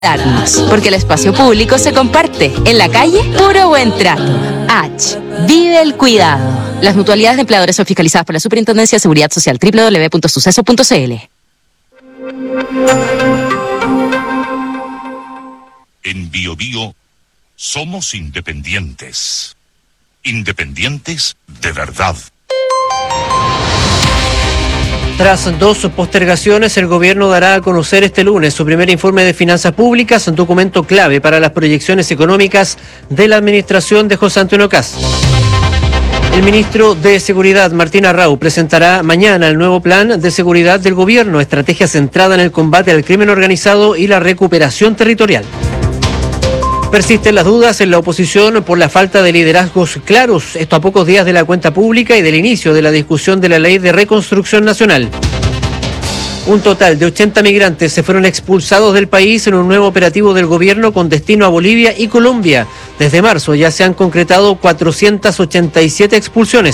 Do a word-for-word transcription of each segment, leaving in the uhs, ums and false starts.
Porque el espacio público se comparte. En la calle, puro buen trato. H. Vive el cuidado. Las mutualidades de empleadores son fiscalizadas por la Superintendencia de Seguridad Social. doble u doble u doble u punto suceso punto c l. En Bio Bio somos independientes. Independientes de verdad. Tras dos postergaciones, el gobierno dará a conocer este lunes su primer informe de finanzas públicas, un documento clave para las proyecciones económicas de la administración de José Antonio Kast. El ministro de Seguridad, Martín Arrau, presentará mañana el nuevo plan de seguridad del gobierno, estrategia centrada en el combate al crimen organizado y la recuperación territorial. Persisten las dudas en la oposición por la falta de liderazgos claros, esto a pocos días de la cuenta pública y del inicio de la discusión de la Ley de Reconstrucción Nacional. Un total de ochenta migrantes se fueron expulsados del país en un nuevo operativo del gobierno con destino a Bolivia y Colombia. Desde marzo ya se han concretado cuatrocientas ochenta y siete expulsiones.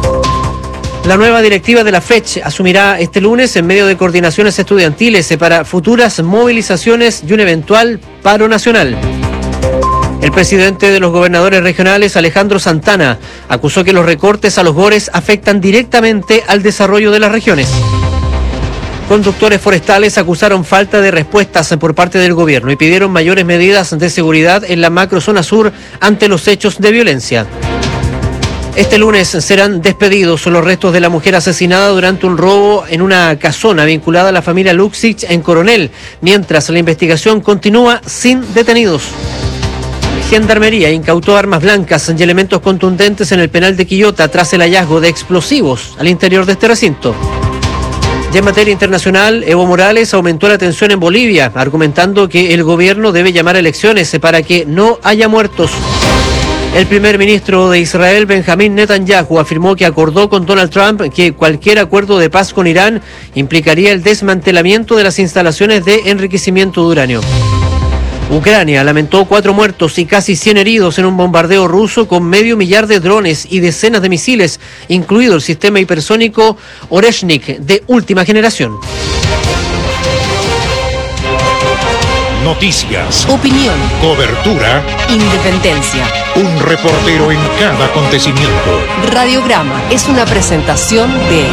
La nueva directiva de la FECH asumirá este lunes en medio de coordinaciones estudiantiles para futuras movilizaciones y un eventual paro nacional. El presidente de los gobernadores regionales, Alejandro Santana, acusó que los recortes a los GORES afectan directamente al desarrollo de las regiones. Conductores forestales acusaron falta de respuestas por parte del gobierno y pidieron mayores medidas de seguridad en la macrozona sur ante los hechos de violencia. Este lunes serán despedidos los restos de la mujer asesinada durante un robo en una casona vinculada a la familia Luxich en Coronel, mientras la investigación continúa sin detenidos. Gendarmería incautó armas blancas y elementos contundentes en el penal de Quillota tras el hallazgo de explosivos al interior de este recinto. Ya en materia internacional, Evo Morales aumentó la tensión en Bolivia, argumentando que el gobierno debe llamar a elecciones para que no haya muertos. El primer ministro de Israel, Benjamín Netanyahu, afirmó que acordó con Donald Trump que cualquier acuerdo de paz con Irán implicaría el desmantelamiento de las instalaciones de enriquecimiento de uranio. Ucrania lamentó cuatro muertos y casi cien heridos en un bombardeo ruso con medio millar de drones y decenas de misiles, incluido el sistema hipersónico Oreshnik de última generación. Noticias, Opinión, cobertura, independencia. un reportero en cada acontecimiento. Radiograma es una presentación de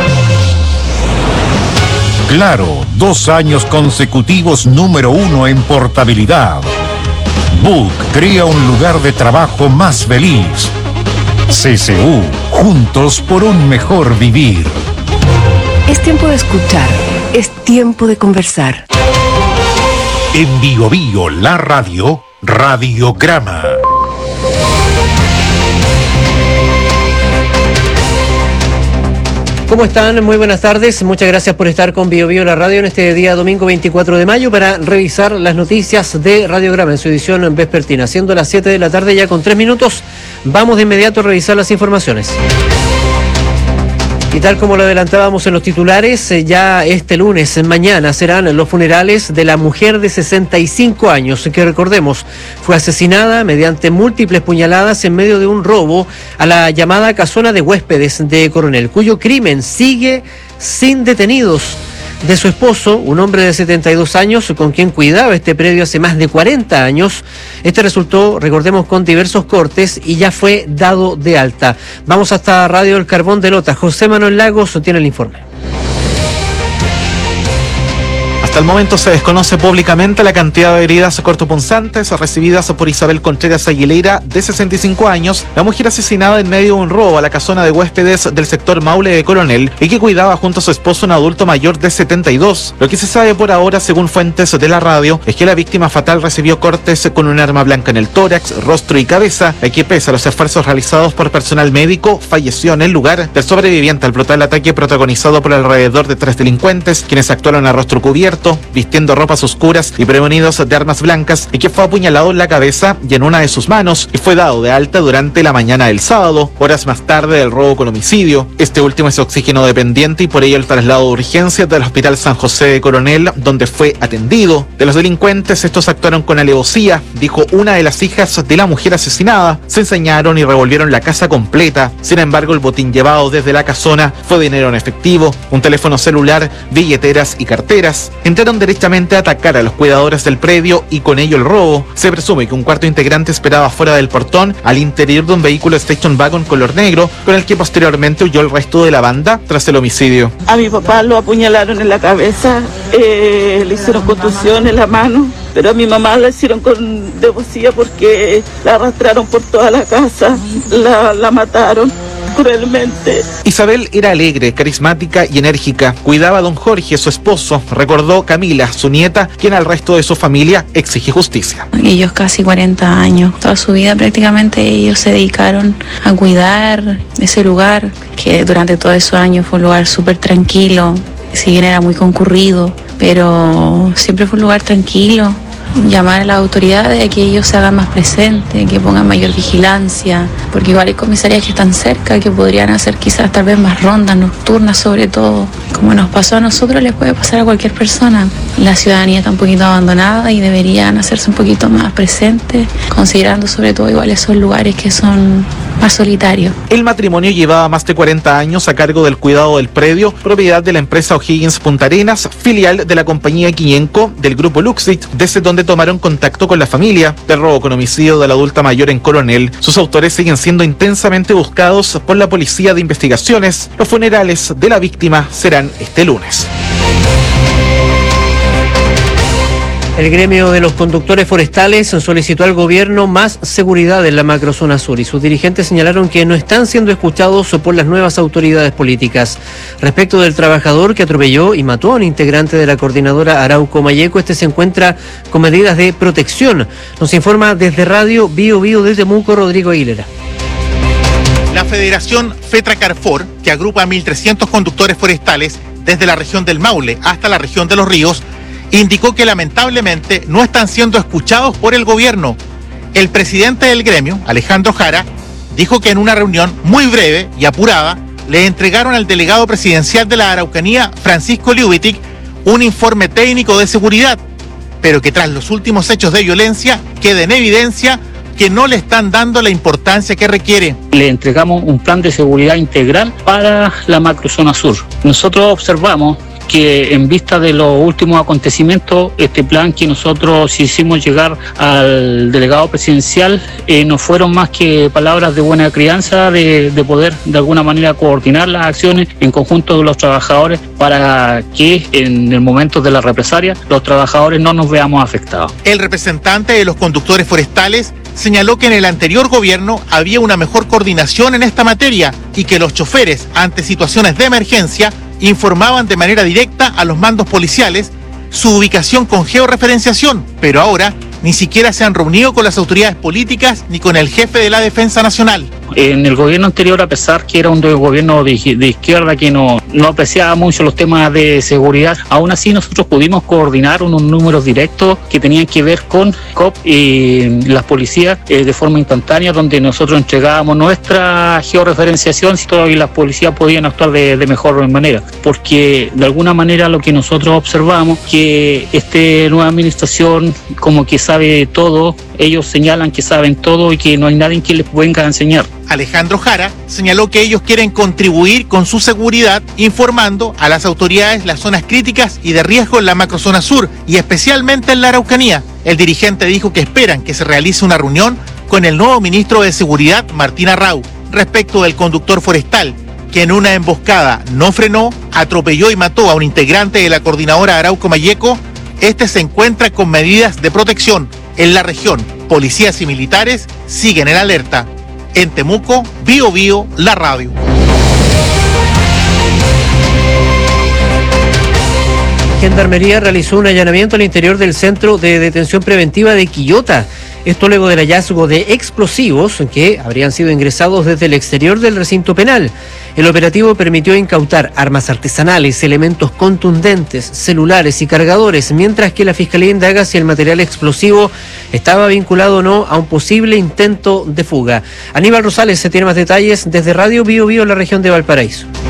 Claro, dos años consecutivos número uno en portabilidad. Book crea un lugar de trabajo más feliz. C C U, juntos por un mejor vivir. Es tiempo de escuchar, es tiempo de conversar. En Bio Bio, la radio, Radiograma. ¿Cómo están? Muy buenas tardes. Muchas gracias por estar con Bio Bio la radio en este día domingo veinticuatro de mayo para revisar las noticias de Radiograma en su edición vespertina. Siendo las siete de la tarde ya con tres minutos, vamos de inmediato a revisar las informaciones. Y tal como lo adelantábamos en los titulares, ya este lunes, mañana, serán los funerales de la mujer de sesenta y cinco años, que recordemos, fue asesinada mediante múltiples puñaladas en medio de un robo a la llamada casona de huéspedes de Coronel, cuyo crimen sigue sin detenidos. De su esposo, un hombre de setenta y dos años, con quien cuidaba este predio hace más de cuarenta años. Este resultó, recordemos, con diversos cortes y ya fue dado de alta. Vamos hasta Radio El Carbón de Lota. José Manuel Lagos tiene el informe. Hasta el momento se desconoce públicamente la cantidad de heridas cortopunzantes recibidas por Isabel Contreras Aguilera, de sesenta y cinco años, la mujer asesinada en medio de un robo a la casona de huéspedes del sector Maule de Coronel y que cuidaba junto a su esposo un adulto mayor de setenta y dos. Lo que se sabe por ahora, según fuentes de la radio, es que la víctima fatal recibió cortes con un arma blanca en el tórax, rostro y cabeza, y que pese a los esfuerzos realizados por personal médico, falleció en el lugar del sobreviviente al brutal ataque protagonizado por alrededor de tres delincuentes, quienes actuaron a rostro cubierto, vistiendo ropas oscuras y prevenidos de armas blancas, y que fue apuñalado en la cabeza y en una de sus manos y fue dado de alta durante la mañana del sábado, horas más tarde del robo con homicidio. Este último es oxígeno dependiente y por ello el traslado de urgencias del Hospital San José de Coronel, donde fue atendido. De los delincuentes, estos actuaron con alevosía, dijo una de las hijas de la mujer asesinada. Se ensañaron y revolvieron la casa completa. Sin embargo, el botín llevado desde la casona fue dinero en efectivo, un teléfono celular, billeteras y carteras. En entraron directamente a atacar a los cuidadores del predio y con ello el robo. Se presume que un cuarto integrante esperaba fuera del portón al interior de un vehículo Station Wagon color negro, con el que posteriormente huyó el resto de la banda tras el homicidio. A mi papá lo apuñalaron en la cabeza, eh, le hicieron contusión en la mano, pero a mi mamá la hicieron con devocía porque la arrastraron por toda la casa, la, la mataron cruelmente. Isabel era alegre, carismática y enérgica. Cuidaba a don Jorge, su esposo, recordó Camila, su nieta, quien al resto de su familia exige justicia. Ellos casi cuarenta años, toda su vida prácticamente ellos se dedicaron a cuidar ese lugar, que durante todos esos años fue un lugar súper tranquilo, si bien era muy concurrido, pero siempre fue un lugar tranquilo. Llamar a las autoridades a que ellos se hagan más presentes, que pongan mayor vigilancia, porque igual hay comisarías que están cerca, que podrían hacer quizás tal vez más rondas nocturnas sobre todo. Como nos pasó a nosotros, les puede pasar a cualquier persona. La ciudadanía está un poquito abandonada y deberían hacerse un poquito más presentes, considerando sobre todo igual esos lugares que son más solitarios. El matrimonio llevaba más de cuarenta años a cargo del cuidado del predio, propiedad de la empresa O'Higgins Punta Arenas, filial de la compañía Quiñenco del grupo Luxit, desde donde tomaron contacto con la familia. Del robo con homicidio de la adulta mayor en Coronel, sus autores siguen siendo intensamente buscados por la Policía de Investigaciones. Los funerales de la víctima serán este lunes. El gremio de los conductores forestales solicitó al gobierno más seguridad en la macrozona sur y sus dirigentes señalaron que no están siendo escuchados por las nuevas autoridades políticas. Respecto del trabajador que atropelló y mató a un integrante de la coordinadora Arauco Mayeco, este se encuentra con medidas de protección. Nos informa desde Radio Bio Bio de Temuco, Rodrigo Aguilera. La Federación FETRA Carfor, que agrupa a mil trescientos conductores forestales desde la región del Maule hasta la región de Los Ríos, indicó que lamentablemente no están siendo escuchados por el gobierno. El presidente del gremio, Alejandro Jara, dijo que en una reunión muy breve y apurada le entregaron al delegado presidencial de la Araucanía, Francisco Liubitic, un informe técnico de seguridad, pero que tras los últimos hechos de violencia queda en evidencia que no le están dando la importancia que requiere. Le entregamos un plan de seguridad integral para la macrozona sur. Nosotros observamos que en vista de los últimos acontecimientos, este plan que nosotros hicimos llegar al delegado presidencial eh, no fueron más que palabras de buena crianza, de, de poder de alguna manera coordinar las acciones en conjunto de los trabajadores para que en el momento de la represalia los trabajadores no nos veamos afectados. El representante de los conductores forestales señaló que en el anterior gobierno había una mejor coordinación en esta materia y que los choferes ante situaciones de emergencia informaban de manera directa a los mandos policiales su ubicación con georreferenciación, pero ahora ni siquiera se han reunido con las autoridades políticas ni con el jefe de la Defensa Nacional. En el gobierno anterior, a pesar que era un gobierno de, de izquierda que no, no apreciaba mucho los temas de seguridad, aún así nosotros pudimos coordinar unos números directos que tenían que ver con C O P y las policías eh, de forma instantánea, donde nosotros entregábamos nuestra georreferenciación si todavía las policías podían actuar de, de mejor manera, porque de alguna manera lo que nosotros observamos que esta nueva administración como que sabe todo, ellos señalan que saben todo y que no hay nadie que les venga a enseñar. Alejandro Jara señaló que ellos quieren contribuir con su seguridad informando a las autoridades las zonas críticas y de riesgo en la macrozona sur y especialmente en la Araucanía. El dirigente dijo que esperan que se realice una reunión con el nuevo ministro de Seguridad, Martín Arrau, respecto del conductor forestal, que en una emboscada no frenó, atropelló y mató a un integrante de la coordinadora Arauco Mayeco. Este se encuentra con medidas de protección. En la región, policías y militares siguen en alerta. En Temuco, Bio Bio, la radio. Gendarmería realizó un allanamiento al interior del Centro de Detención Preventiva de Quillota. Esto luego del hallazgo de explosivos que habrían sido ingresados desde el exterior del recinto penal. El operativo permitió incautar armas artesanales, elementos contundentes, celulares y cargadores, mientras que la Fiscalía indaga si el material explosivo estaba vinculado o no a un posible intento de fuga. Aníbal Rosales se tiene más detalles desde Radio Bio Bio en la región de Valparaíso.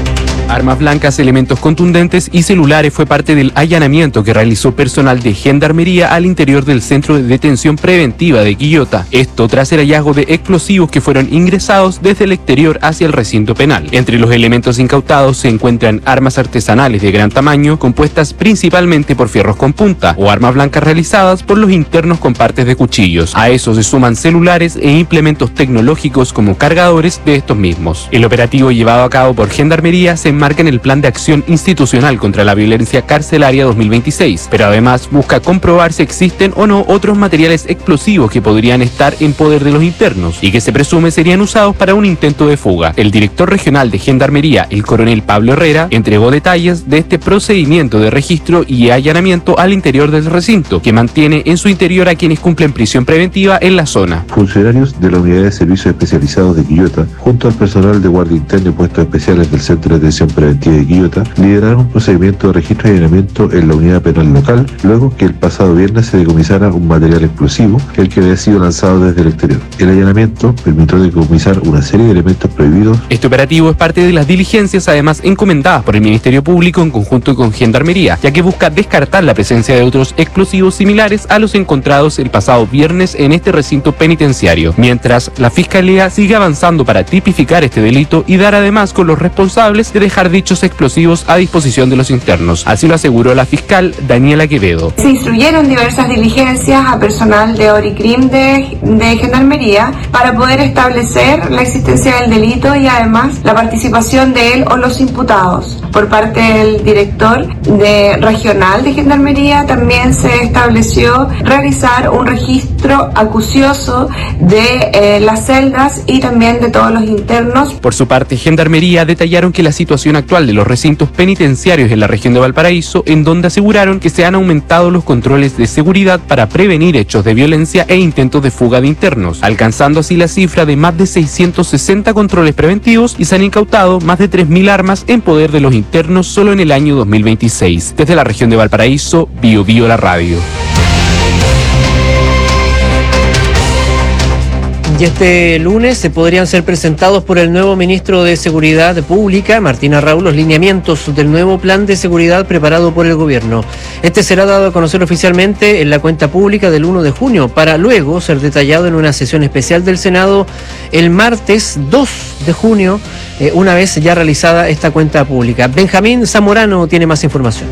Armas blancas, elementos contundentes y celulares fue parte del allanamiento que realizó personal de Gendarmería al interior del Centro de Detención Preventiva de Quillota. Esto tras el hallazgo de explosivos que fueron ingresados desde el exterior hacia el recinto penal. Entre los elementos incautados se encuentran armas artesanales de gran tamaño, compuestas principalmente por fierros con punta, o armas blancas realizadas por los internos con partes de cuchillos. A eso se suman celulares e implementos tecnológicos como cargadores de estos mismos. El operativo llevado a cabo por Gendarmería se enmarca en el Plan de Acción Institucional contra la Violencia Carcelaria dos mil veintiséis, pero además busca comprobar si existen o no otros materiales explosivos que podrían estar en poder de los internos y que se presume serían usados para un intento de fuga. El director regional de Gendarmería, el coronel Pablo Herrera, entregó detalles de este procedimiento de registro y allanamiento al interior del recinto, que mantiene en su interior a quienes cumplen prisión preventiva en la zona. Funcionarios de la Unidad de Servicios Especializados de Quillota, junto al personal de Guardia Interna y puestos especiales del Centro de Detención Preventiva de Quillota, lideraron un procedimiento de registro y allanamiento en la unidad penal local, luego que el pasado viernes se decomisara un material explosivo, el que había sido lanzado desde el exterior. El allanamiento permitió decomisar una serie de elementos prohibidos. Este operativo es parte de las diligencias además encomendadas por el Ministerio Público en conjunto con Gendarmería, ya que busca descartar la presencia de otros explosivos similares a los encontrados el pasado viernes en este recinto penitenciario, mientras la Fiscalía sigue avanzando para tipificar este delito y dar además con los responsables de dejar dichos explosivos a disposición de los internos. Así lo aseguró la fiscal Daniela Quevedo. Se instruyeron diversas diligencias a personal de ORICRIM de, de Gendarmería para poder establecer la existencia del delito y además la participación de él o los imputados. Por parte del director de regional de Gendarmería también se estableció realizar un registro acucioso de eh, las celdas y también de todos los internos. Por su parte, Gendarmería detallaron que la situación actual de los recintos penitenciarios en la región de Valparaíso, en donde aseguraron que se han aumentado los controles de seguridad para prevenir hechos de violencia e intentos de fuga de internos, alcanzando así la cifra de más de seiscientos sesenta controles preventivos y se han incautado más de tres mil armas en poder de los internos solo en el año dos mil veintiséis. Desde la región de Valparaíso, Bio Bio la radio. Y este lunes se podrían ser presentados por el nuevo ministro de Seguridad Pública, Martín Arrau, los lineamientos del nuevo plan de seguridad preparado por el gobierno. Este será dado a conocer oficialmente en la cuenta pública del uno de junio, para luego ser detallado en una sesión especial del Senado el martes dos de junio, eh, una vez ya realizada esta cuenta pública. Benjamín Zamorano tiene más información.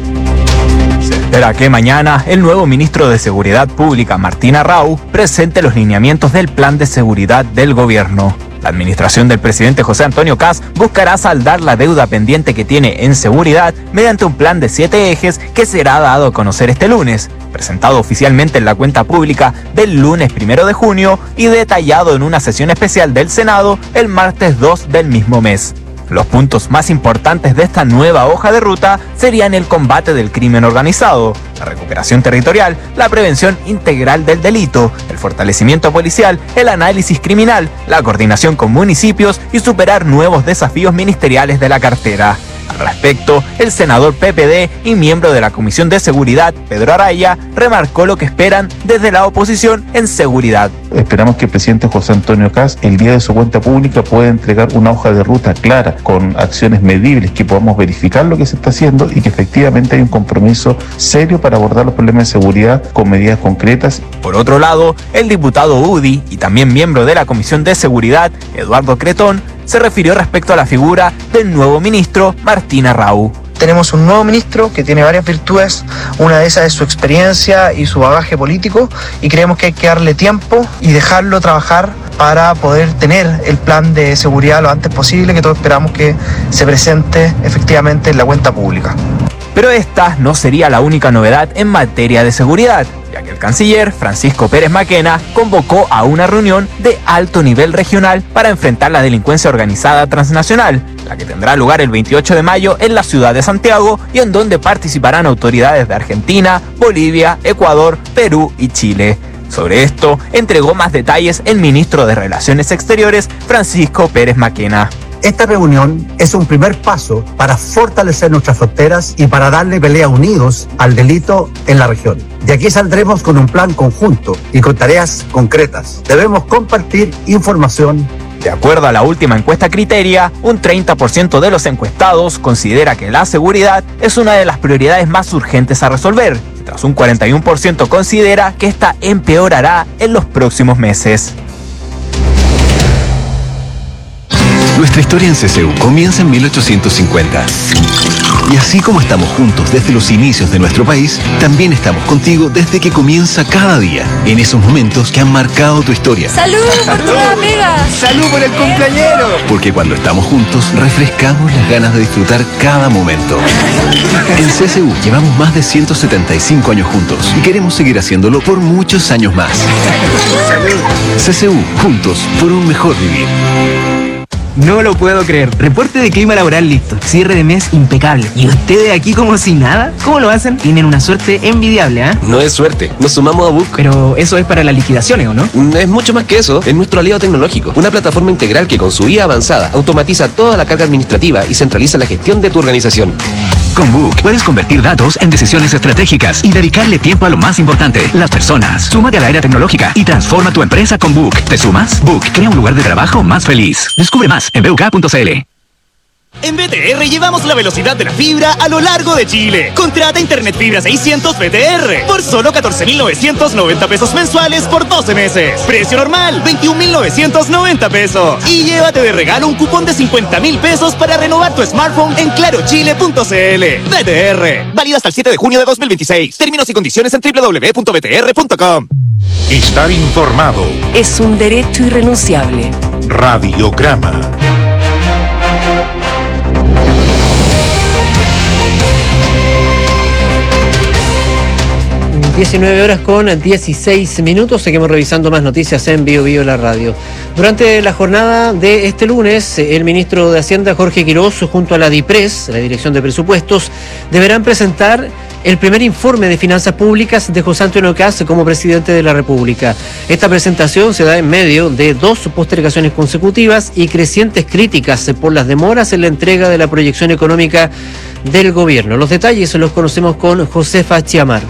Se espera que mañana el nuevo ministro de Seguridad Pública, Martín Arrau, presente los lineamientos del plan de seguridad del gobierno. La administración del presidente José Antonio Kast buscará saldar la deuda pendiente que tiene en seguridad mediante un plan de siete ejes que será dado a conocer este lunes, presentado oficialmente en la cuenta pública del lunes primero de junio y detallado en una sesión especial del Senado el martes dos del mismo mes. Los puntos más importantes de esta nueva hoja de ruta serían el combate del crimen organizado, la recuperación territorial, la prevención integral del delito, el fortalecimiento policial, el análisis criminal, la coordinación con municipios y superar nuevos desafíos ministeriales de la cartera. Al respecto, el senador P P D y miembro de la Comisión de Seguridad, Pedro Araya, remarcó lo que esperan desde la oposición en seguridad. Esperamos que el presidente José Antonio Kast, el día de su cuenta pública, pueda entregar una hoja de ruta clara, con acciones medibles, que podamos verificar lo que se está haciendo y que efectivamente hay un compromiso serio para abordar los problemas de seguridad con medidas concretas. Por otro lado, el diputado U D I y también miembro de la Comisión de Seguridad, Eduardo Cretón, se refirió respecto a la figura del nuevo ministro Martín Arrau. Tenemos un nuevo ministro que tiene varias virtudes, una de esas es su experiencia y su bagaje político, y creemos que hay que darle tiempo y dejarlo trabajar para poder tener el plan de seguridad lo antes posible, que todos esperamos que se presente efectivamente en la cuenta pública. Pero esta no sería la única novedad en materia de seguridad, ya que el canciller Francisco Pérez Maquena convocó a una reunión de alto nivel regional para enfrentar la delincuencia organizada transnacional, la que tendrá lugar el veintiocho de mayo en la ciudad de Santiago y en donde participarán autoridades de Argentina, Bolivia, Ecuador, Perú y Chile. Sobre esto entregó más detalles el ministro de Relaciones Exteriores, Francisco Pérez Maquena. Esta reunión es un primer paso para fortalecer nuestras fronteras y para darle pelea unidos al delito en la región. De aquí saldremos con un plan conjunto y con tareas concretas. Debemos compartir información De acuerdo a la última encuesta Criteria, un treinta por ciento de los encuestados considera que la seguridad es una de las prioridades más urgentes a resolver, mientras un cuarenta y uno por ciento considera que esta empeorará en los próximos meses. Nuestra historia en C C U comienza en mil ochocientos cincuenta. Y así como estamos juntos desde los inicios de nuestro país, también estamos contigo desde que comienza cada día, en esos momentos que han marcado tu historia. ¡Salud por tu amiga! ¡Salud por el cumpleañero! Porque cuando estamos juntos, refrescamos las ganas de disfrutar cada momento. En C C U llevamos más de ciento setenta y cinco años juntos y queremos seguir haciéndolo por muchos años más. ¡Salud! C C U, juntos por un mejor vivir. No lo puedo creer. Reporte de clima laboral listo. Cierre de mes impecable. ¿Y ustedes aquí como si nada? ¿Cómo lo hacen? Tienen una suerte envidiable, ¿ah? ¿eh? No es suerte. Nos sumamos a Book. Pero eso es para las liquidaciones, ¿o no? Es mucho más que eso. Es nuestro aliado tecnológico. Una plataforma integral que con su I A avanzada automatiza toda la carga administrativa y centraliza la gestión de tu organización. Con Book puedes convertir datos en decisiones estratégicas y dedicarle tiempo a lo más importante, las personas. Súmate a la era tecnológica y transforma tu empresa con Book. ¿Te sumas? Book crea un lugar de trabajo más feliz. Descubre más en b u k punto c l. En B T R llevamos la velocidad de la fibra a lo largo de Chile. Contrata Internet Fibra seiscientos B T R por solo catorce mil novecientos noventa pesos mensuales por doce meses. Precio normal, veintiún mil novecientos noventa pesos. Y llévate de regalo un cupón de cincuenta mil pesos para renovar tu smartphone en claro chile punto c l. B T R, válido hasta el siete de junio de dos mil veintiséis. Términos y condiciones en doble u doble u doble u punto b t r punto com. Estar informado es un derecho irrenunciable. Radiograma. diecinueve horas con dieciséis minutos. Seguimos revisando más noticias en Bio Bio la radio. Durante la jornada de este lunes, el ministro de Hacienda, Jorge Quirós, junto a la DIPRES, la Dirección de Presupuestos, deberán presentar el primer informe de finanzas públicas de José Antonio Kast como presidente de la República. Esta presentación se da en medio de dos postergaciones consecutivas y crecientes críticas por las demoras en la entrega de la proyección económica del gobierno. Los detalles los conocemos con Josefa Chiamar.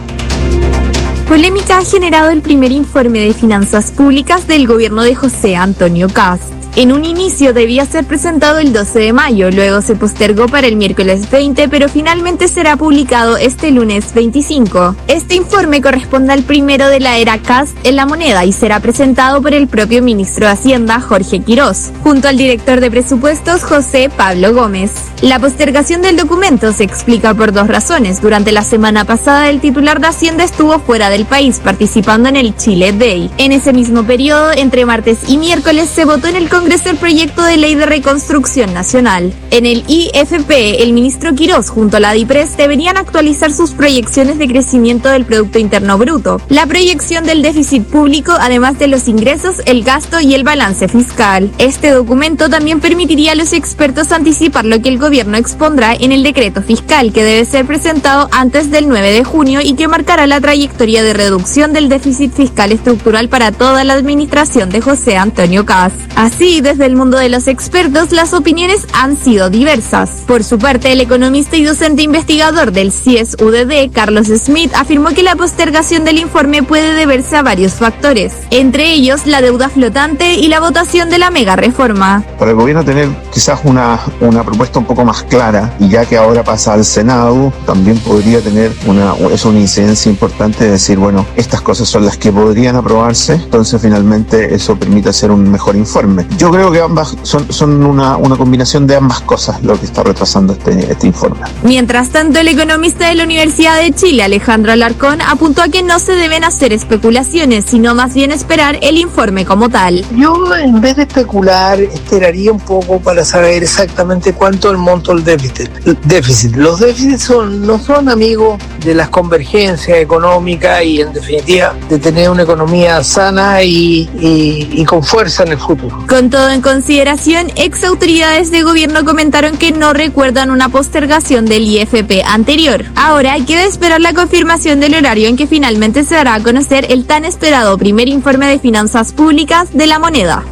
Polémica ha generado el primer informe de finanzas públicas del gobierno de José Antonio Kast. En un inicio debía ser presentado el doce de mayo, luego se postergó para el miércoles veinte, pero finalmente será publicado este lunes veinticinco. Este informe corresponde al primero de la era Kast en La Moneda y será presentado por el propio ministro de Hacienda, Jorge Quirós, junto al director de presupuestos, José Pablo Gómez. La postergación del documento se explica por dos razones. Durante la semana pasada, el titular de Hacienda estuvo fuera del país, participando en el Chile Day. En ese mismo periodo, entre martes y miércoles, se votó en el Congreso Congreso el proyecto de ley de reconstrucción nacional. En el I F P, el ministro Quirós junto a la DIPRES deberían actualizar sus proyecciones de crecimiento del Producto Interno Bruto, la proyección del déficit público, además de los ingresos, el gasto y el balance fiscal. Este documento también permitiría a los expertos anticipar lo que el gobierno expondrá en el decreto fiscal, que debe ser presentado antes del nueve de junio y que marcará la trayectoria de reducción del déficit fiscal estructural para toda la administración de José Antonio Kast. Así, desde el mundo de los expertos, las opiniones han sido diversas. Por su parte, el economista y docente investigador del C I E S U D D, Carlos Smith, afirmó que la postergación del informe puede deberse a varios factores, entre ellos la deuda flotante y la votación de la mega reforma. Para el gobierno tener quizás una, una propuesta un poco más clara, y ya que ahora pasa al Senado, también podría tener una, es una incidencia importante de decir, bueno, estas cosas son las que podrían aprobarse, entonces finalmente eso permite hacer un mejor informe. Yo creo que ambas son, son una, una combinación de ambas cosas lo que está retrasando este, este informe. Mientras tanto, el economista de la Universidad de Chile, Alejandro Alarcón, apuntó a que no se deben hacer especulaciones, sino más bien esperar el informe como tal. Yo, en vez de especular, esperaría un poco para saber exactamente cuánto es el monto del déficit. déficit. Los déficits son, no son amigos de las convergencias económicas y, en definitiva, de tener una economía sana y, y, y con fuerza en el futuro. Con todo en consideración, ex autoridades de gobierno comentaron que no recuerdan una postergación del I F P anterior. Ahora queda esperar la confirmación del horario en que finalmente se dará a conocer el tan esperado primer informe de finanzas públicas de La Moneda.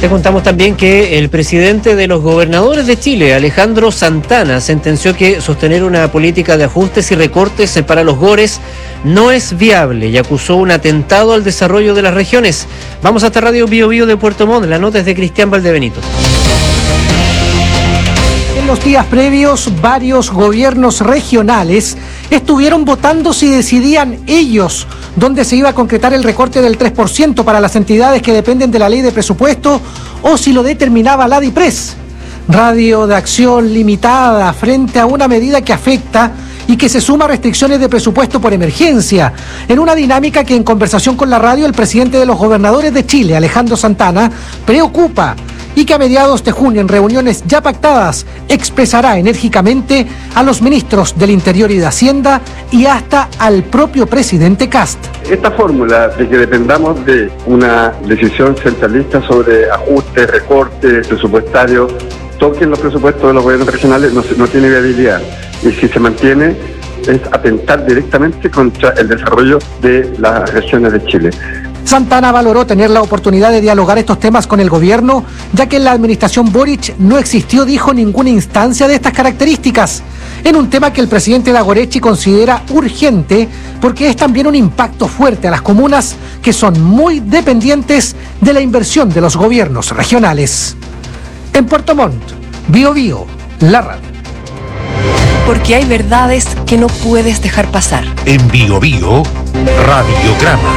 Te contamos también que el presidente de los gobernadores de Chile, Alejandro Santana, sentenció que sostener una política de ajustes y recortes para los GORES no es viable y acusó un atentado al desarrollo de las regiones. Vamos hasta Radio Bio Bio de Puerto Montt, la nota es de Cristian Valdebenito. En los días previos, varios gobiernos regionales estuvieron votando si decidían ellos dónde se iba a concretar el recorte del tres por ciento para las entidades que dependen de la ley de presupuesto o si lo determinaba la DIPRES. Radio de acción limitada frente a una medida que afecta y que se suma a restricciones de presupuesto por emergencia, en una dinámica que en conversación con la radio el presidente de los gobernadores de Chile, Alejandro Santana, preocupa y que a mediados de junio, en reuniones ya pactadas, expresará enérgicamente a los ministros del Interior y de Hacienda y hasta al propio presidente Kast. Esta fórmula de que dependamos de una decisión centralista sobre ajustes, recortes presupuestarios, toquen los presupuestos de los gobiernos regionales, no, no tiene viabilidad. Y si se mantiene, es atentar directamente contra el desarrollo de las regiones de Chile. Santana valoró tener la oportunidad de dialogar estos temas con el gobierno, ya que en la administración Boric no existió, dijo, ninguna instancia de estas características, en un tema que el presidente Dagorechi considera urgente porque es también un impacto fuerte a las comunas que son muy dependientes de la inversión de los gobiernos regionales. En Puerto Montt, Bio Bio, la radio. Porque hay verdades que no puedes dejar pasar. En Bio Bio, Radiograma.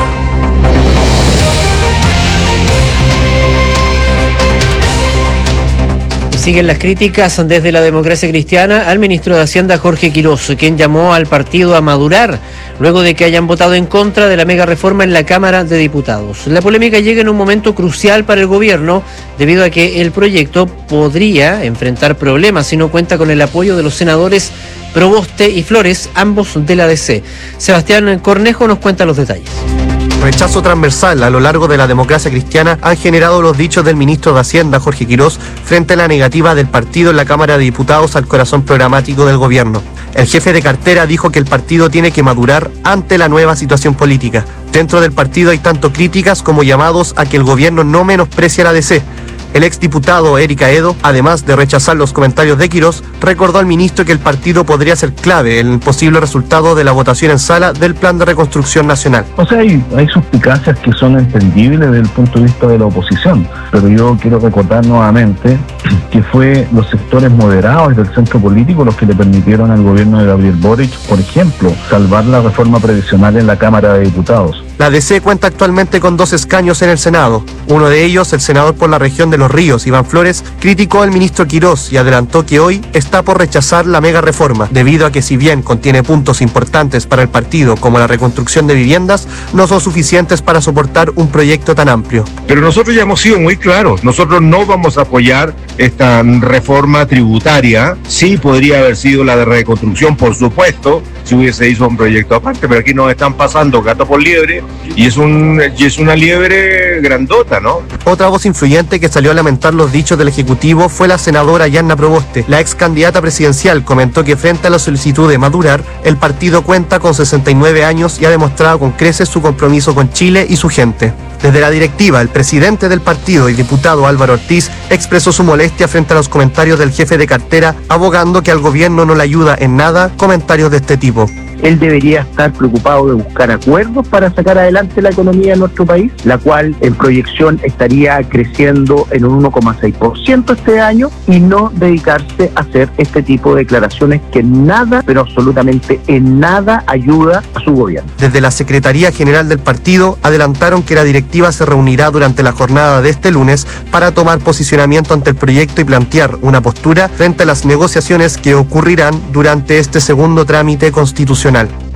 Siguen las críticas desde la Democracia Cristiana al ministro de Hacienda, Jorge Quirós, quien llamó al partido a madurar luego de que hayan votado en contra de la mega reforma en la Cámara de Diputados. La polémica llega en un momento crucial para el gobierno debido a que el proyecto podría enfrentar problemas si no cuenta con el apoyo de los senadores Proboste y Flores, ambos de la D C. Sebastián Cornejo nos cuenta los detalles. Rechazo transversal a lo largo de la Democracia Cristiana han generado los dichos del ministro de Hacienda, Jorge Quirós, frente a la negativa del partido en la Cámara de Diputados al corazón programático del gobierno. El jefe de cartera dijo que el partido tiene que madurar ante la nueva situación política. Dentro del partido hay tanto críticas como llamados a que el gobierno no menosprecie a la D C. El exdiputado Eric Aedo, además de rechazar los comentarios de Quirós, recordó al ministro que el partido podría ser clave en el posible resultado de la votación en sala del Plan de Reconstrucción Nacional. O sea, hay, hay suspicacias que son entendibles desde el punto de vista de la oposición, pero yo quiero recordar nuevamente que fue los sectores moderados del centro político los que le permitieron al gobierno de Gabriel Boric, por ejemplo, salvar la reforma previsional en la Cámara de Diputados. La D C cuenta actualmente con dos escaños en el Senado. Uno de ellos, el senador por la región de Los Ríos, Iván Flores, criticó al ministro Quirós y adelantó que hoy está por rechazar la mega reforma, debido a que si bien contiene puntos importantes para el partido como la reconstrucción de viviendas, no son suficientes para soportar un proyecto tan amplio. Pero nosotros ya hemos sido muy claros, nosotros no vamos a apoyar esta reforma tributaria. Sí podría haber sido la de reconstrucción, por supuesto, si hubiese hecho un proyecto aparte, pero aquí nos están pasando gato por liebre y es un y es una liebre grandota, ¿no? Otra voz influyente que salió a lamentar los dichos del Ejecutivo fue la senadora Yanna Proboste. La ex candidata presidencial comentó que frente a la solicitud de madurar, el partido cuenta con sesenta y nueve años y ha demostrado con creces su compromiso con Chile y su gente. Desde la directiva, el presidente del partido y diputado Álvaro Ortiz expresó su molestia frente a los comentarios del jefe de cartera, abogando que al gobierno no le ayuda en nada comentarios de este tipo. Él debería estar preocupado de buscar acuerdos para sacar adelante la economía de nuestro país, la cual en proyección estaría creciendo en un uno coma seis por ciento este año, y no dedicarse a hacer este tipo de declaraciones que en nada, pero absolutamente en nada, ayuda a su gobierno. Desde la Secretaría General del partido adelantaron que la directiva se reunirá durante la jornada de este lunes para tomar posicionamiento ante el proyecto y plantear una postura frente a las negociaciones que ocurrirán durante este segundo trámite constitucional.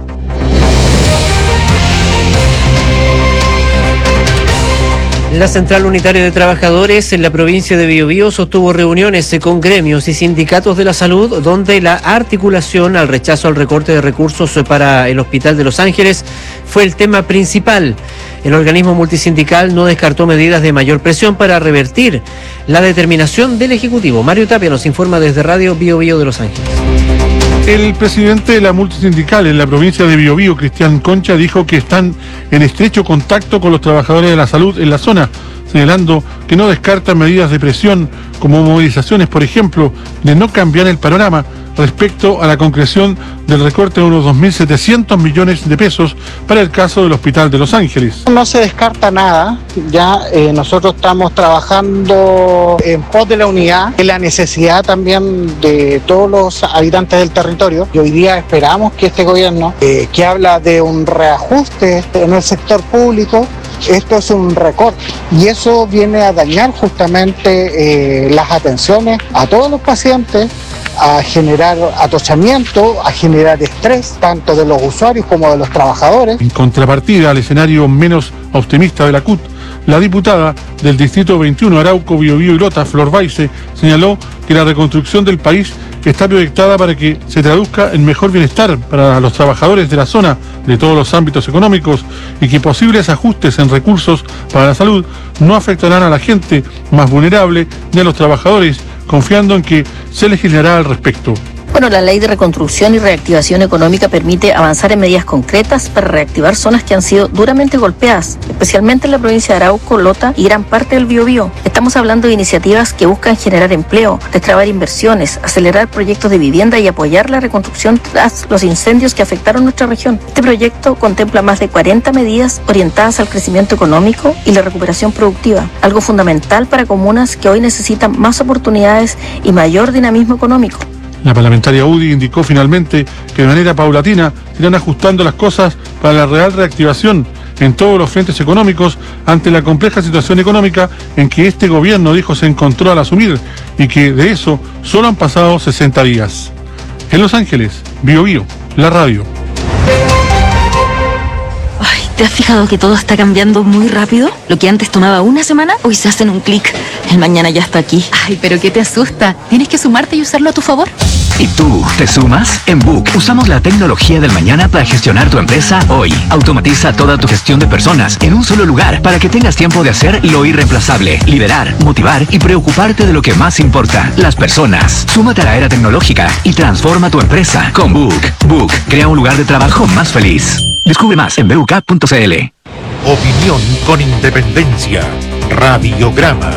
La Central Unitaria de Trabajadores en la provincia de Biobío sostuvo reuniones con gremios y sindicatos de la salud, donde la articulación al rechazo al recorte de recursos para el Hospital de Los Ángeles fue el tema principal. El organismo multisindical no descartó medidas de mayor presión para revertir la determinación del Ejecutivo. Mario Tapia nos informa desde Radio Biobío de Los Ángeles. El presidente de la multisindical en la provincia de Biobío, Cristian Concha, dijo que están en estrecho contacto con los trabajadores de la salud en la zona. señalando que no descarta medidas de presión como movilizaciones, por ejemplo, de no cambiar el panorama respecto a la concreción del recorte de unos dos mil setecientos millones de pesos para el caso del Hospital de Los Ángeles. No se descarta nada, ya eh, nosotros estamos trabajando en pos de la unidad, y la necesidad también de todos los habitantes del territorio, y hoy día esperamos que este gobierno, eh, que habla de un reajuste en el sector público, esto es un recorte y eso viene a dañar justamente eh, las atenciones a todos los pacientes, a generar atochamiento, a generar estrés, tanto de los usuarios como de los trabajadores. En contrapartida al escenario menos optimista de la C U T, la diputada del Distrito veintiuno, Arauco, Biobío y Lota, Flor Baise, señaló que la reconstrucción del país está proyectada para que se traduzca en mejor bienestar para los trabajadores de la zona de todos los ámbitos económicos y que posibles ajustes en recursos para la salud no afectarán a la gente más vulnerable ni a los trabajadores, confiando en que se legislará al respecto. Bueno, la Ley de Reconstrucción y Reactivación Económica permite avanzar en medidas concretas para reactivar zonas que han sido duramente golpeadas, especialmente en la provincia de Arauco, Lota y gran parte del Biobío. Estamos hablando de iniciativas que buscan generar empleo, destrabar inversiones, acelerar proyectos de vivienda y apoyar la reconstrucción tras los incendios que afectaron nuestra región. Este proyecto contempla más de cuarenta medidas orientadas al crecimiento económico y la recuperación productiva, algo fundamental para comunas que hoy necesitan más oportunidades y mayor dinamismo económico. La parlamentaria U D I indicó finalmente que de manera paulatina se irán ajustando las cosas para la real reactivación en todos los frentes económicos ante la compleja situación económica en que este gobierno dijo se encontró al asumir y que de eso solo han pasado sesenta días. En Los Ángeles, Biobío, la radio. ¿Te has fijado que todo está cambiando muy rápido? Lo que antes tomaba una semana, hoy se hace en un clic. El mañana ya está aquí. Ay, pero ¿qué te asusta? Tienes que sumarte y usarlo a tu favor. ¿Y tú, te sumas? En Book usamos la tecnología del mañana para gestionar tu empresa hoy. Automatiza toda tu gestión de personas en un solo lugar para que tengas tiempo de hacer lo irreemplazable, liderar, motivar y preocuparte de lo que más importa, las personas. Súmate a la era tecnológica y transforma tu empresa con Book. Book crea un lugar de trabajo más feliz. Descubre más en b u k punto c l. Opinión con independencia. Radiograma.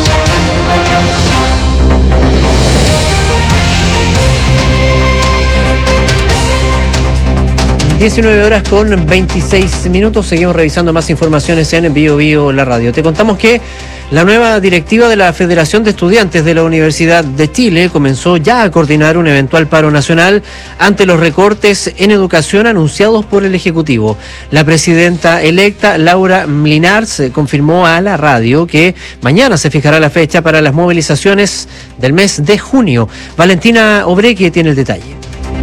diecinueve horas con veintiséis minutos. Seguimos revisando más informaciones en Bio Bio la radio. Te contamos que la nueva directiva de la Federación de Estudiantes de la Universidad de Chile comenzó ya a coordinar un eventual paro nacional ante los recortes en educación anunciados por el Ejecutivo. La presidenta electa, Laura Mlinars, confirmó a la radio que mañana se fijará la fecha para las movilizaciones del mes de junio. Valentina Obreque tiene el detalle.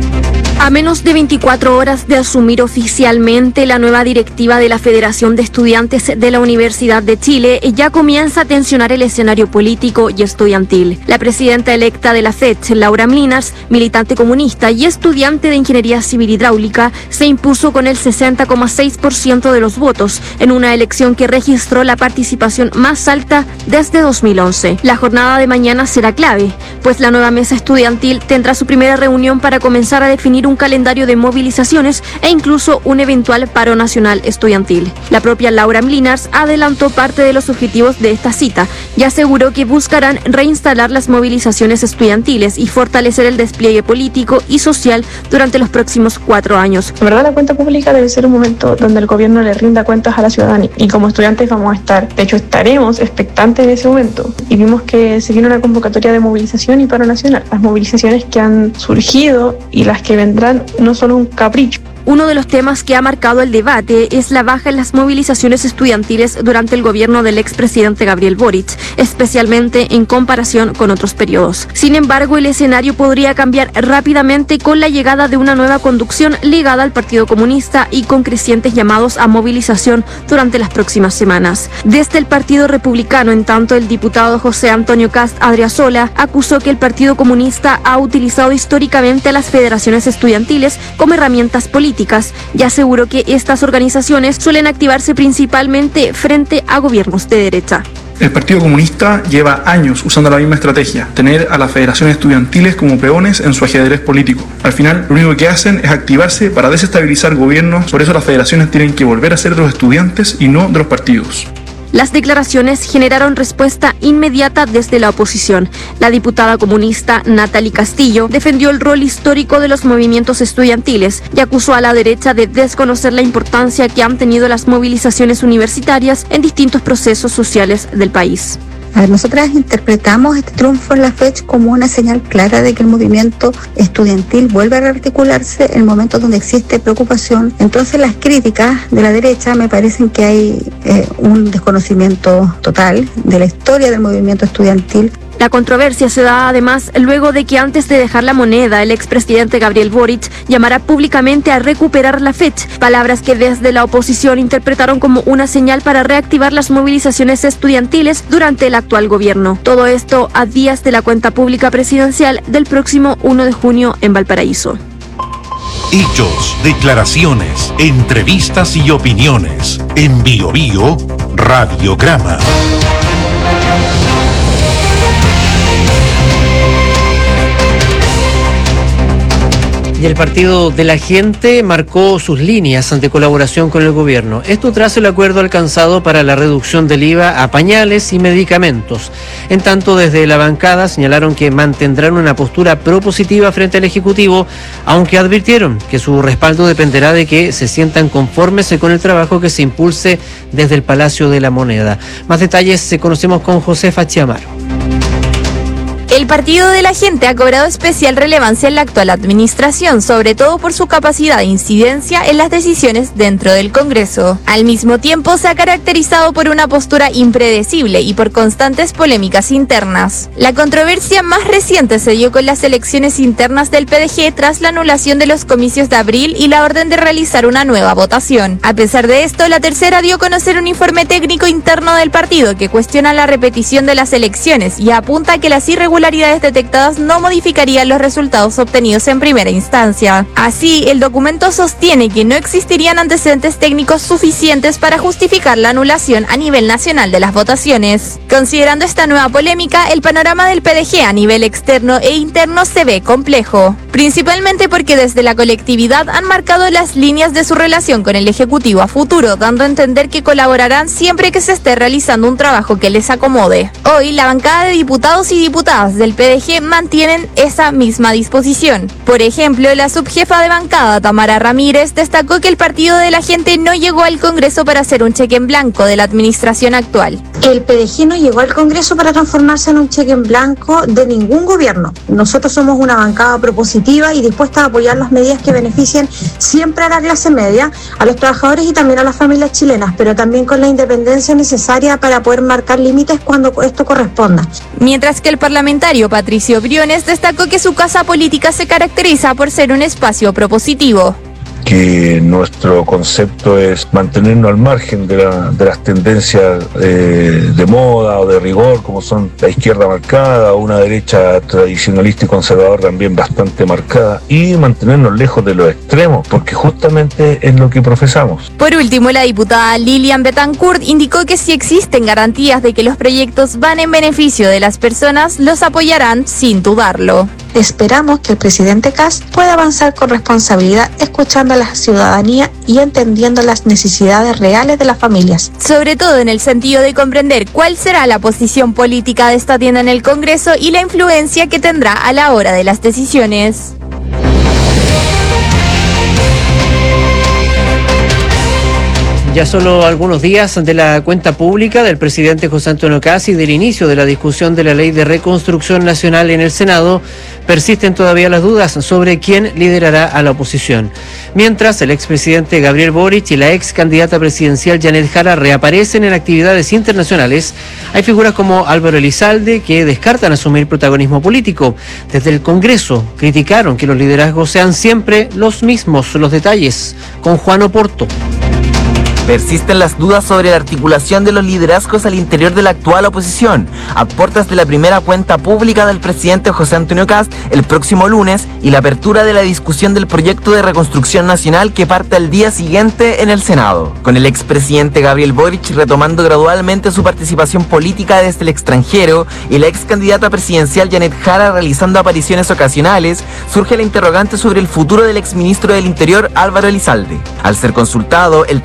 A menos de veinticuatro horas de asumir oficialmente la nueva directiva de la Federación de Estudiantes de la Universidad de Chile, ya comienza a tensionar el escenario político y estudiantil. La presidenta electa de la F E D, Laura Mlinars, militante comunista y estudiante de Ingeniería Civil Hidráulica, se impuso con el sesenta coma seis por ciento de los votos en una elección que registró la participación más alta desde dos mil once. La jornada de mañana será clave, pues la nueva mesa estudiantil tendrá su primera reunión para comenzar a definir un un calendario de movilizaciones e incluso un eventual paro nacional estudiantil. La propia Laura Mlinars adelantó parte de los objetivos de esta cita y aseguró que buscarán reinstalar las movilizaciones estudiantiles y fortalecer el despliegue político y social durante los próximos cuatro años. En verdad, la cuenta pública debe ser un momento donde el gobierno le rinda cuentas a la ciudadanía y como estudiantes vamos a estar, de hecho estaremos expectantes en ese momento. Y vimos que se viene una convocatoria de movilización y paro nacional. Las movilizaciones que han surgido y las que vendrán no son un capricho. Uno de los temas que ha marcado el debate es la baja en las movilizaciones estudiantiles durante el gobierno del expresidente Gabriel Boric, especialmente en comparación con otros periodos. Sin embargo, el escenario podría cambiar rápidamente con la llegada de una nueva conducción ligada al Partido Comunista y con crecientes llamados a movilización durante las próximas semanas. Desde el Partido Republicano, en tanto, el diputado José Antonio Cast Adriasola acusó que el Partido Comunista ha utilizado históricamente a las federaciones estudiantiles como herramientas políticas y aseguró que estas organizaciones suelen activarse principalmente frente a gobiernos de derecha. El Partido Comunista lleva años usando la misma estrategia, tener a las federaciones estudiantiles como peones en su ajedrez político. Al final, lo único que hacen es activarse para desestabilizar gobiernos, por eso las federaciones tienen que volver a ser de los estudiantes y no de los partidos. Las declaraciones generaron respuesta inmediata desde la oposición. La diputada comunista Natalie Castillo defendió el rol histórico de los movimientos estudiantiles y acusó a la derecha de desconocer la importancia que han tenido las movilizaciones universitarias en distintos procesos sociales del país. A ver, nosotras interpretamos este triunfo en la fecha como una señal clara de que el movimiento estudiantil vuelve a rearticularse en momentos donde existe preocupación. Entonces las críticas de la derecha me parecen que hay eh, un desconocimiento total de la historia del movimiento estudiantil. La controversia se da además luego de que antes de dejar la moneda, el expresidente Gabriel Boric llamara públicamente a recuperar la F E C, palabras que desde la oposición interpretaron como una señal para reactivar las movilizaciones estudiantiles durante el actual gobierno. Todo esto a días de la cuenta pública presidencial del próximo uno de junio en Valparaíso. Hechos, declaraciones, entrevistas y opiniones. En Bio Bio, Radiograma. Y el Partido de la Gente marcó sus líneas ante colaboración con el gobierno. Esto tras el acuerdo alcanzado para la reducción del I V A a pañales y medicamentos. En tanto, desde la bancada señalaron que mantendrán una postura propositiva frente al Ejecutivo, aunque advirtieron que su respaldo dependerá de que se sientan conformes con el trabajo que se impulse desde el Palacio de la Moneda. Más detalles se conocemos con Josefa Chiamaro. El Partido de la Gente ha cobrado especial relevancia en la actual administración, sobre todo por su capacidad de incidencia en las decisiones dentro del Congreso. Al mismo tiempo, se ha caracterizado por una postura impredecible y por constantes polémicas internas. La controversia más reciente se dio con las elecciones internas del P D G tras la anulación de los comicios de abril y la orden de realizar una nueva votación. A pesar de esto, la tercera dio a conocer un informe técnico interno del partido que cuestiona la repetición de las elecciones y apunta a que las irregularidades detectadas no modificarían los resultados obtenidos en primera instancia. Así, el documento sostiene que no existirían antecedentes técnicos suficientes para justificar la anulación a nivel nacional de las votaciones. Considerando esta nueva polémica, el panorama del P D G a nivel externo e interno se ve complejo, principalmente porque desde la colectividad han marcado las líneas de su relación con el Ejecutivo a futuro, dando a entender que colaborarán siempre que se esté realizando un trabajo que les acomode. Hoy, la bancada de diputados y diputadas del P D G mantienen esa misma disposición. Por ejemplo, la subjefa de bancada, Tamara Ramírez, destacó que el Partido de la Gente no llegó al Congreso para hacer un cheque en blanco de la administración actual. El P D G no llegó al Congreso para transformarse en un cheque en blanco de ningún gobierno. Nosotros somos una bancada propositiva y dispuesta a apoyar las medidas que beneficien siempre a la clase media, a los trabajadores y también a las familias chilenas, pero también con la independencia necesaria para poder marcar límites cuando esto corresponda. Mientras que el parlamentario Patricio Briones destacó que su casa política se caracteriza por ser un espacio propositivo. Que nuestro concepto es mantenernos al margen de, la, de las tendencias eh, de moda o de rigor, como son la izquierda marcada o una derecha tradicionalista y conservadora también bastante marcada, y mantenernos lejos de los extremos, porque justamente es lo que profesamos. Por último, la diputada Lilian Betancourt indicó que si existen garantías de que los proyectos van en beneficio de las personas, los apoyarán sin dudarlo. Esperamos que el presidente Kast pueda avanzar con responsabilidad, escuchando a la ciudadanía y entendiendo las necesidades reales de las familias. Sobre todo en el sentido de comprender cuál será la posición política de esta tienda en el Congreso y la influencia que tendrá a la hora de las decisiones. Ya solo algunos días de la cuenta pública del presidente José Antonio Kast y del inicio de la discusión de la Ley de Reconstrucción Nacional en el Senado, persisten todavía las dudas sobre quién liderará a la oposición. Mientras, el expresidente Gabriel Boric y la ex candidata presidencial Janet Jara reaparecen en actividades internacionales, hay figuras como Álvaro Elizalde que descartan asumir protagonismo político. Desde el Congreso criticaron que los liderazgos sean siempre los mismos. Los detalles con Juan Oporto. Persisten las dudas sobre la articulación de los liderazgos al interior de la actual oposición, a puertas de la primera cuenta pública del presidente José Antonio Kast el próximo lunes y la apertura de la discusión del proyecto de reconstrucción nacional que parte al día siguiente en el Senado. Con el expresidente Gabriel Boric retomando gradualmente su participación política desde el extranjero y la ex candidata presidencial Janet Jara realizando apariciones ocasionales, surge la interrogante sobre el futuro del exministro del Interior Álvaro Elizalde. Al ser consultado, el también ex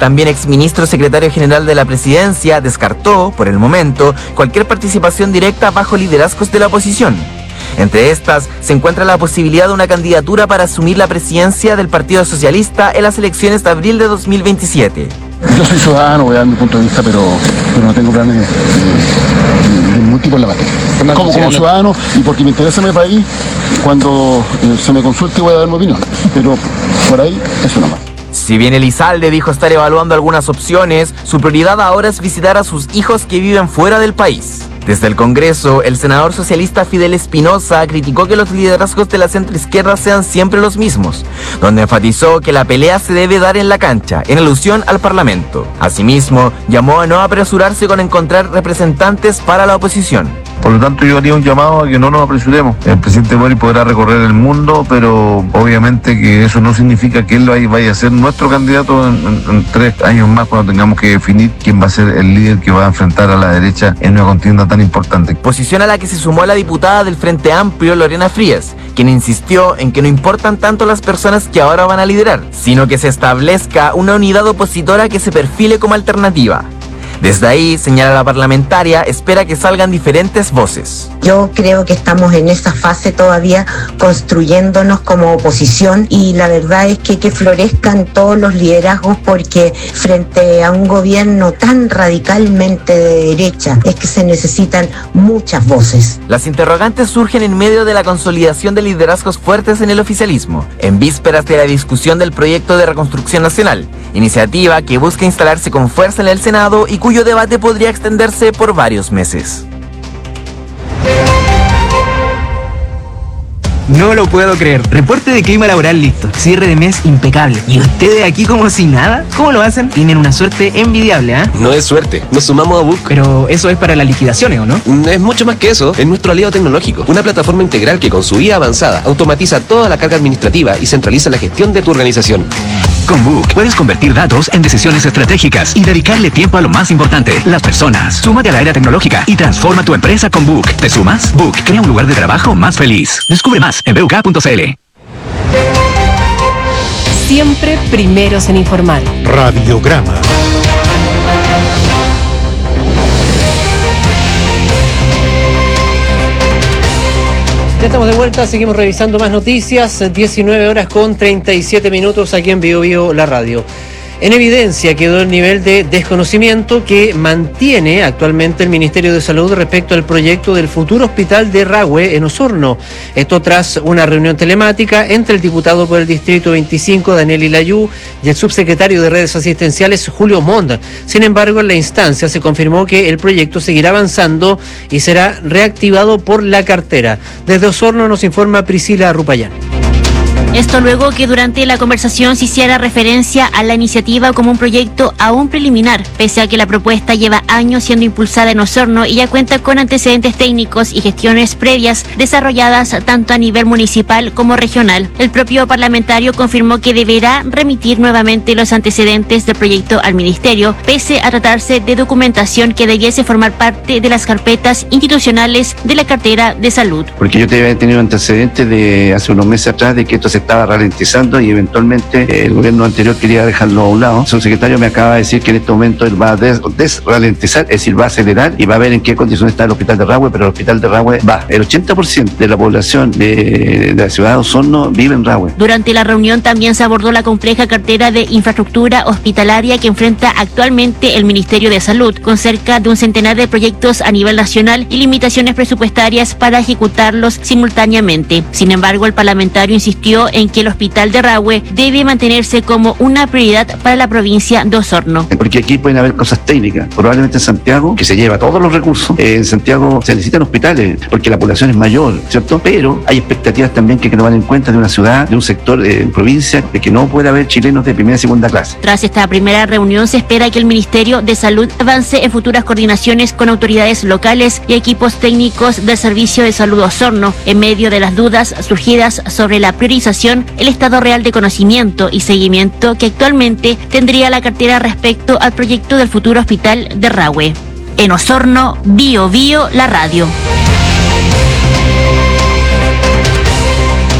exministro secretario general de la presidencia, descartó, por el momento, cualquier participación directa bajo liderazgos de la oposición. Entre estas, se encuentra la posibilidad de una candidatura para asumir la presidencia del Partido Socialista en las elecciones de abril de dos mil veintisiete. Yo soy ciudadano, voy a dar mi punto de vista, pero, pero no tengo planes de, de, de ningún tipo en la materia. Como, como ciudadano y porque me interesa mi país, cuando eh, se me consulte voy a dar mi opinión, pero por ahí eso nomás. Si bien Elizalde dijo estar evaluando algunas opciones, su prioridad ahora es visitar a sus hijos que viven fuera del país. Desde el Congreso, el senador socialista Fidel Espinosa criticó que los liderazgos de la centroizquierda sean siempre los mismos, donde enfatizó que la pelea se debe dar en la cancha, en alusión al Parlamento. Asimismo, llamó a no apresurarse con encontrar representantes para la oposición. Por lo tanto, yo haría un llamado a que no nos apresuremos. El presidente Boric podrá recorrer el mundo, pero obviamente que eso no significa que él vaya a ser nuestro candidato en, en, en tres años más, cuando tengamos que definir quién va a ser el líder que va a enfrentar a la derecha en una contienda tan importante. Posición a la que se sumó la diputada del Frente Amplio, Lorena Frías, quien insistió en que no importan tanto las personas que ahora van a liderar, sino que se establezca una unidad opositora que se perfile como alternativa. Desde ahí, señala la parlamentaria, espera que salgan diferentes voces. Yo creo que estamos en esa fase todavía construyéndonos como oposición y la verdad es que que florezcan todos los liderazgos porque frente a un gobierno tan radicalmente de derecha es que se necesitan muchas voces. Las interrogantes surgen en medio de la consolidación de liderazgos fuertes en el oficialismo, en vísperas de la discusión del proyecto de reconstrucción nacional, iniciativa que busca instalarse con fuerza en el Senado y cuyo debate podría extenderse por varios meses. No lo puedo creer. Reporte de clima laboral listo. Cierre de mes impecable. ¿Y ustedes aquí como si nada? ¿Cómo lo hacen? Tienen una suerte envidiable, ¿ah? ¿eh? No es suerte. Nos sumamos a Book. Pero eso es para las liquidaciones, ¿o no? Es mucho más que eso. Es nuestro aliado tecnológico. Una plataforma integral que con su I A avanzada automatiza toda la carga administrativa y centraliza la gestión de tu organización. Con Book puedes convertir datos en decisiones estratégicas y dedicarle tiempo a lo más importante, las personas. Súmate a la era tecnológica y transforma tu empresa con Book. ¿Te sumas? Book crea un lugar de trabajo más feliz. Descubre más en b u k punto c l. Siempre primeros en informar. Radiograma. Ya estamos de vuelta, seguimos revisando más noticias, diecinueve horas con treinta y siete minutos aquí en Bio Bio La Radio. En evidencia quedó el nivel de desconocimiento que mantiene actualmente el Ministerio de Salud respecto al proyecto del futuro hospital de Rahue en Osorno. Esto tras una reunión telemática entre el diputado por el Distrito veinticinco, Daniel Ilayú, y el subsecretario de Redes Asistenciales, Julio Montt. Sin embargo, en la instancia se confirmó que el proyecto seguirá avanzando y será reactivado por la cartera. Desde Osorno nos informa Priscila Rupayán. Esto luego que durante la conversación se hiciera referencia a la iniciativa como un proyecto aún preliminar, pese a que la propuesta lleva años siendo impulsada en Osorno y ya cuenta con antecedentes técnicos y gestiones previas desarrolladas tanto a nivel municipal como regional. El propio parlamentario confirmó que deberá remitir nuevamente los antecedentes del proyecto al ministerio, pese a tratarse de documentación que debiese formar parte de las carpetas institucionales de la cartera de salud. Porque yo te había tenido antecedentes de hace unos meses atrás de que esto se estaba ralentizando y eventualmente eh, el gobierno anterior quería dejarlo a un lado. El subsecretario me acaba de decir que en este momento él va a des- desralentizar, es decir, va a acelerar y va a ver en qué condiciones está el hospital de Rahue, pero el hospital de Rahue va. El ochenta por ciento de la población de, de la ciudad de Osorno vive en Rahue. Durante la reunión también se abordó la compleja cartera de infraestructura hospitalaria que enfrenta actualmente el Ministerio de Salud, con cerca de un centenar de proyectos a nivel nacional y limitaciones presupuestarias para ejecutarlos simultáneamente. Sin embargo, el parlamentario insistió en que el hospital de Rahue debe mantenerse como una prioridad para la provincia de Osorno. Porque aquí pueden haber cosas técnicas. Probablemente en Santiago, que se lleva todos los recursos, eh, en Santiago se necesitan hospitales porque la población es mayor, ¿cierto? Pero hay expectativas también que, que toman en cuenta de una ciudad, de un sector eh, en provincia, de que no puede haber chilenos de primera y segunda clase. Tras esta primera reunión se espera que el Ministerio de Salud avance en futuras coordinaciones con autoridades locales y equipos técnicos del Servicio de Salud Osorno, en medio de las dudas surgidas sobre la priorización, el estado real de conocimiento y seguimiento que actualmente tendría la cartera respecto al proyecto del futuro hospital de Rahue. En Osorno, Bio Bio La Radio.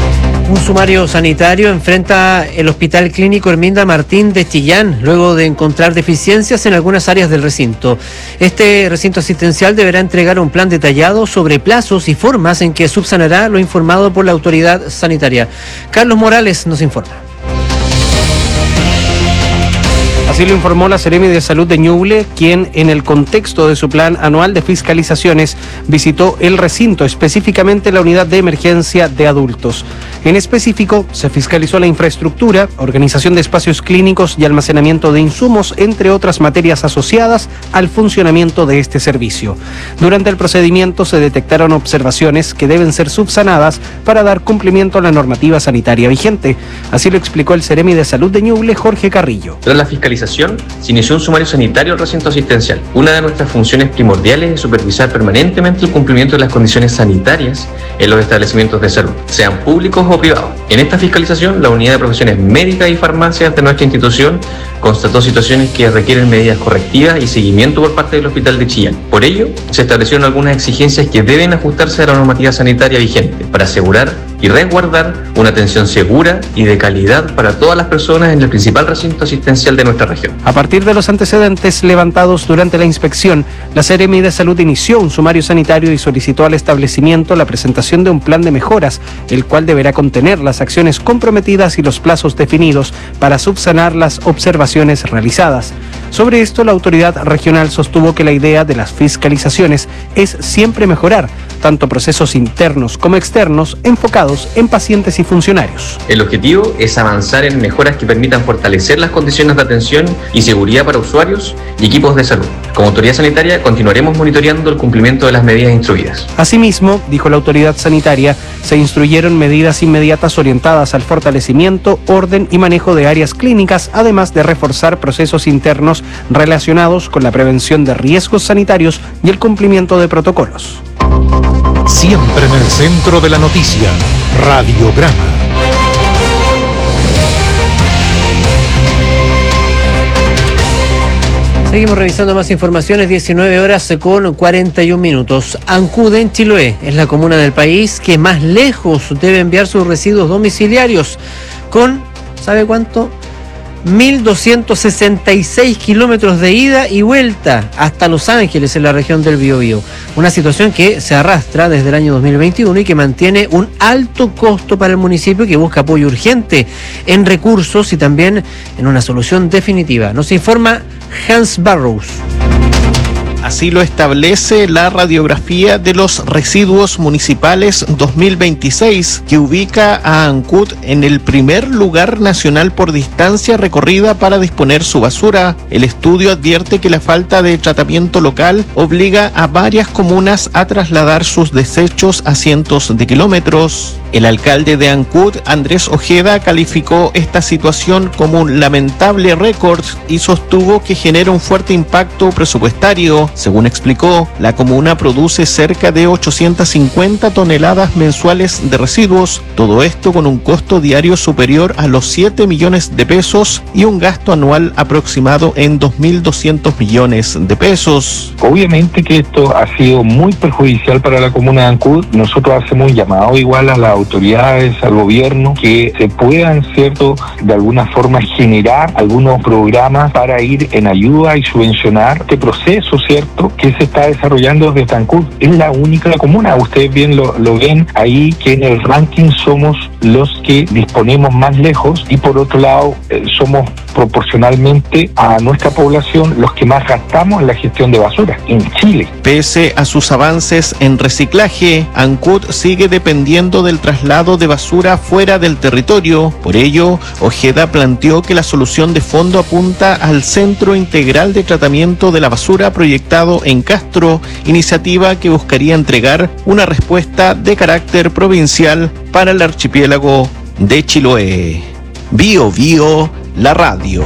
Un sumario sanitario enfrenta el Hospital Clínico Herminda Martín de Chillán, luego de encontrar deficiencias en algunas áreas del recinto. Este recinto asistencial deberá entregar un plan detallado sobre plazos y formas en que subsanará lo informado por la autoridad sanitaria. Carlos Morales nos informa. Así lo informó la Seremi de Salud de Ñuble, quien en el contexto de su plan anual de fiscalizaciones visitó el recinto, específicamente la unidad de emergencia de adultos. En específico, se fiscalizó la infraestructura, organización de espacios clínicos y almacenamiento de insumos, entre otras materias asociadas al funcionamiento de este servicio. Durante el procedimiento se detectaron observaciones que deben ser subsanadas para dar cumplimiento a la normativa sanitaria vigente. Así lo explicó el Seremi de Salud de Ñuble, Jorge Carrillo. Tras la fiscalización, se inició un sumario sanitario al recinto asistencial. Una de nuestras funciones primordiales es supervisar permanentemente el cumplimiento de las condiciones sanitarias en los establecimientos de salud, sean públicos o privados. En esta fiscalización, la unidad de profesiones médicas y farmacias de nuestra institución constató situaciones que requieren medidas correctivas y seguimiento por parte del Hospital de Chillán. Por ello, se establecieron algunas exigencias que deben ajustarse a la normativa sanitaria vigente para asegurar y resguardar una atención segura y de calidad para todas las personas en el principal recinto asistencial de nuestra región. A partir de los antecedentes levantados durante la inspección, la Seremi de Salud inició un sumario sanitario y solicitó al establecimiento la presentación de un plan de mejoras, el cual deberá contener las acciones comprometidas y los plazos definidos para subsanar las observaciones realizadas. Sobre esto, la autoridad regional sostuvo que la idea de las fiscalizaciones es siempre mejorar, tanto procesos internos como externos, enfocados en pacientes y funcionarios. El objetivo es avanzar en mejoras que permitan fortalecer las condiciones de atención y seguridad para usuarios y equipos de salud. Como autoridad sanitaria, continuaremos monitoreando el cumplimiento de las medidas instruidas. Asimismo, dijo la autoridad sanitaria, se instruyeron medidas inmediatas orientadas al fortalecimiento, orden y manejo de áreas clínicas, además de reforzar procesos internos relacionados con la prevención de riesgos sanitarios y el cumplimiento de protocolos. Siempre en el centro de la noticia, Radiograma. Seguimos revisando más informaciones, diecinueve horas con cuarenta y un minutos. Ancud en Chiloé es la comuna del país que más lejos debe enviar sus residuos domiciliarios, con, ¿sabe cuánto? mil doscientos sesenta y seis kilómetros de ida y vuelta hasta Los Ángeles, en la región del Biobío. Una situación que se arrastra desde el año dos mil veintiuno y que mantiene un alto costo para el municipio, que busca apoyo urgente en recursos y también en una solución definitiva. Nos informa Hans Barrows. Así lo establece la radiografía de los residuos municipales dos mil veintiséis, que ubica a Ancud en el primer lugar nacional por distancia recorrida para disponer su basura. El estudio advierte que la falta de tratamiento local obliga a varias comunas a trasladar sus desechos a cientos de kilómetros. El alcalde de Ancud, Andrés Ojeda, calificó esta situación como un lamentable récord y sostuvo que genera un fuerte impacto presupuestario. Según explicó, la comuna produce cerca de ochocientas cincuenta toneladas mensuales de residuos, todo esto con un costo diario superior a los siete millones de pesos y un gasto anual aproximado en dos mil doscientos millones de pesos. Obviamente que esto ha sido muy perjudicial para la comuna de Ancud. Nosotros hacemos un llamado igual a las autoridades, al gobierno, que se puedan, cierto, de alguna forma generar algunos programas para ir en ayuda y subvencionar este proceso, cierto, que se está desarrollando desde Ancud. Es la única comuna, ustedes bien lo, lo ven ahí, que en el ranking somos los que disponemos más lejos y por otro lado eh, somos proporcionalmente a nuestra población los que más gastamos en la gestión de basura en Chile. Pese a sus avances en reciclaje, Ancud sigue dependiendo del traslado de basura fuera del territorio. Por ello, Ojeda planteó que la solución de fondo apunta al Centro Integral de Tratamiento de la Basura proyectado en Castro, iniciativa que buscaría entregar una respuesta de carácter provincial para el archipiélago de Chiloé. Bio Bio, la radio.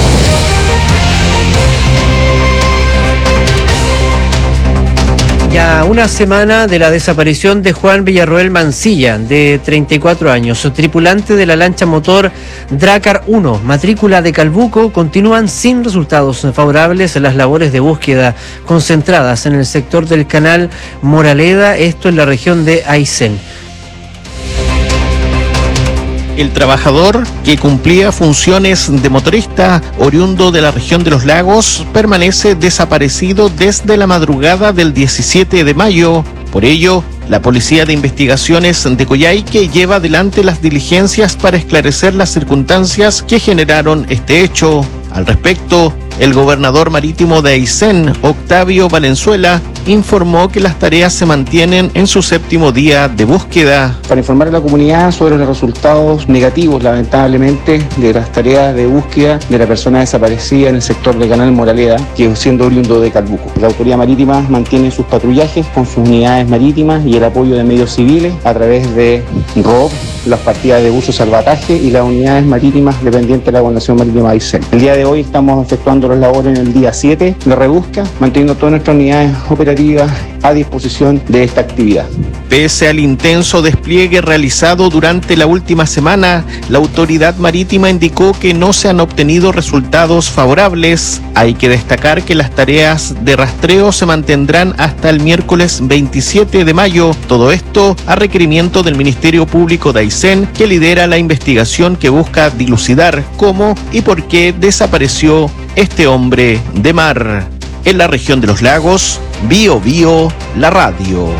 Ya una semana de la desaparición de Juan Villarroel Mancilla, de treinta y cuatro años, tripulante de la lancha motor Dracar uno, matrícula de Calbuco, continúan sin resultados favorables las labores de búsqueda concentradas en el sector del canal Moraleda, esto en la región de Aysén. El trabajador, que cumplía funciones de motorista oriundo de la región de Los Lagos, permanece desaparecido desde la madrugada del diecisiete de mayo. Por ello, la Policía de Investigaciones de Coyhaique lleva adelante las diligencias para esclarecer las circunstancias que generaron este hecho. Al respecto, el gobernador marítimo de Aysén, Octavio Valenzuela, informó que las tareas se mantienen en su séptimo día de búsqueda. Para informar a la comunidad sobre los resultados negativos, lamentablemente, de las tareas de búsqueda de la persona desaparecida en el sector de Canal Moraleda, que siendo oriundo de Calbuco. La Autoridad Marítima mantiene sus patrullajes con sus unidades marítimas y el apoyo de medios civiles a través de R O B, las partidas de buzo salvataje y las unidades marítimas dependientes de la Gobernación Marítima de Aysén. El día de hoy estamos efectuando las labores en el día siete de rebusca, manteniendo todas nuestras unidades operativas a disposición de esta actividad. Pese al intenso despliegue realizado durante la última semana, la autoridad marítima indicó que no se han obtenido resultados favorables. Hay que destacar que las tareas de rastreo se mantendrán hasta el miércoles veintisiete de mayo. Todo esto a requerimiento del Ministerio Público de Aysén, que lidera la investigación que busca dilucidar cómo y por qué desapareció este hombre de mar. En la región de Los Lagos, Bio Bio, la radio.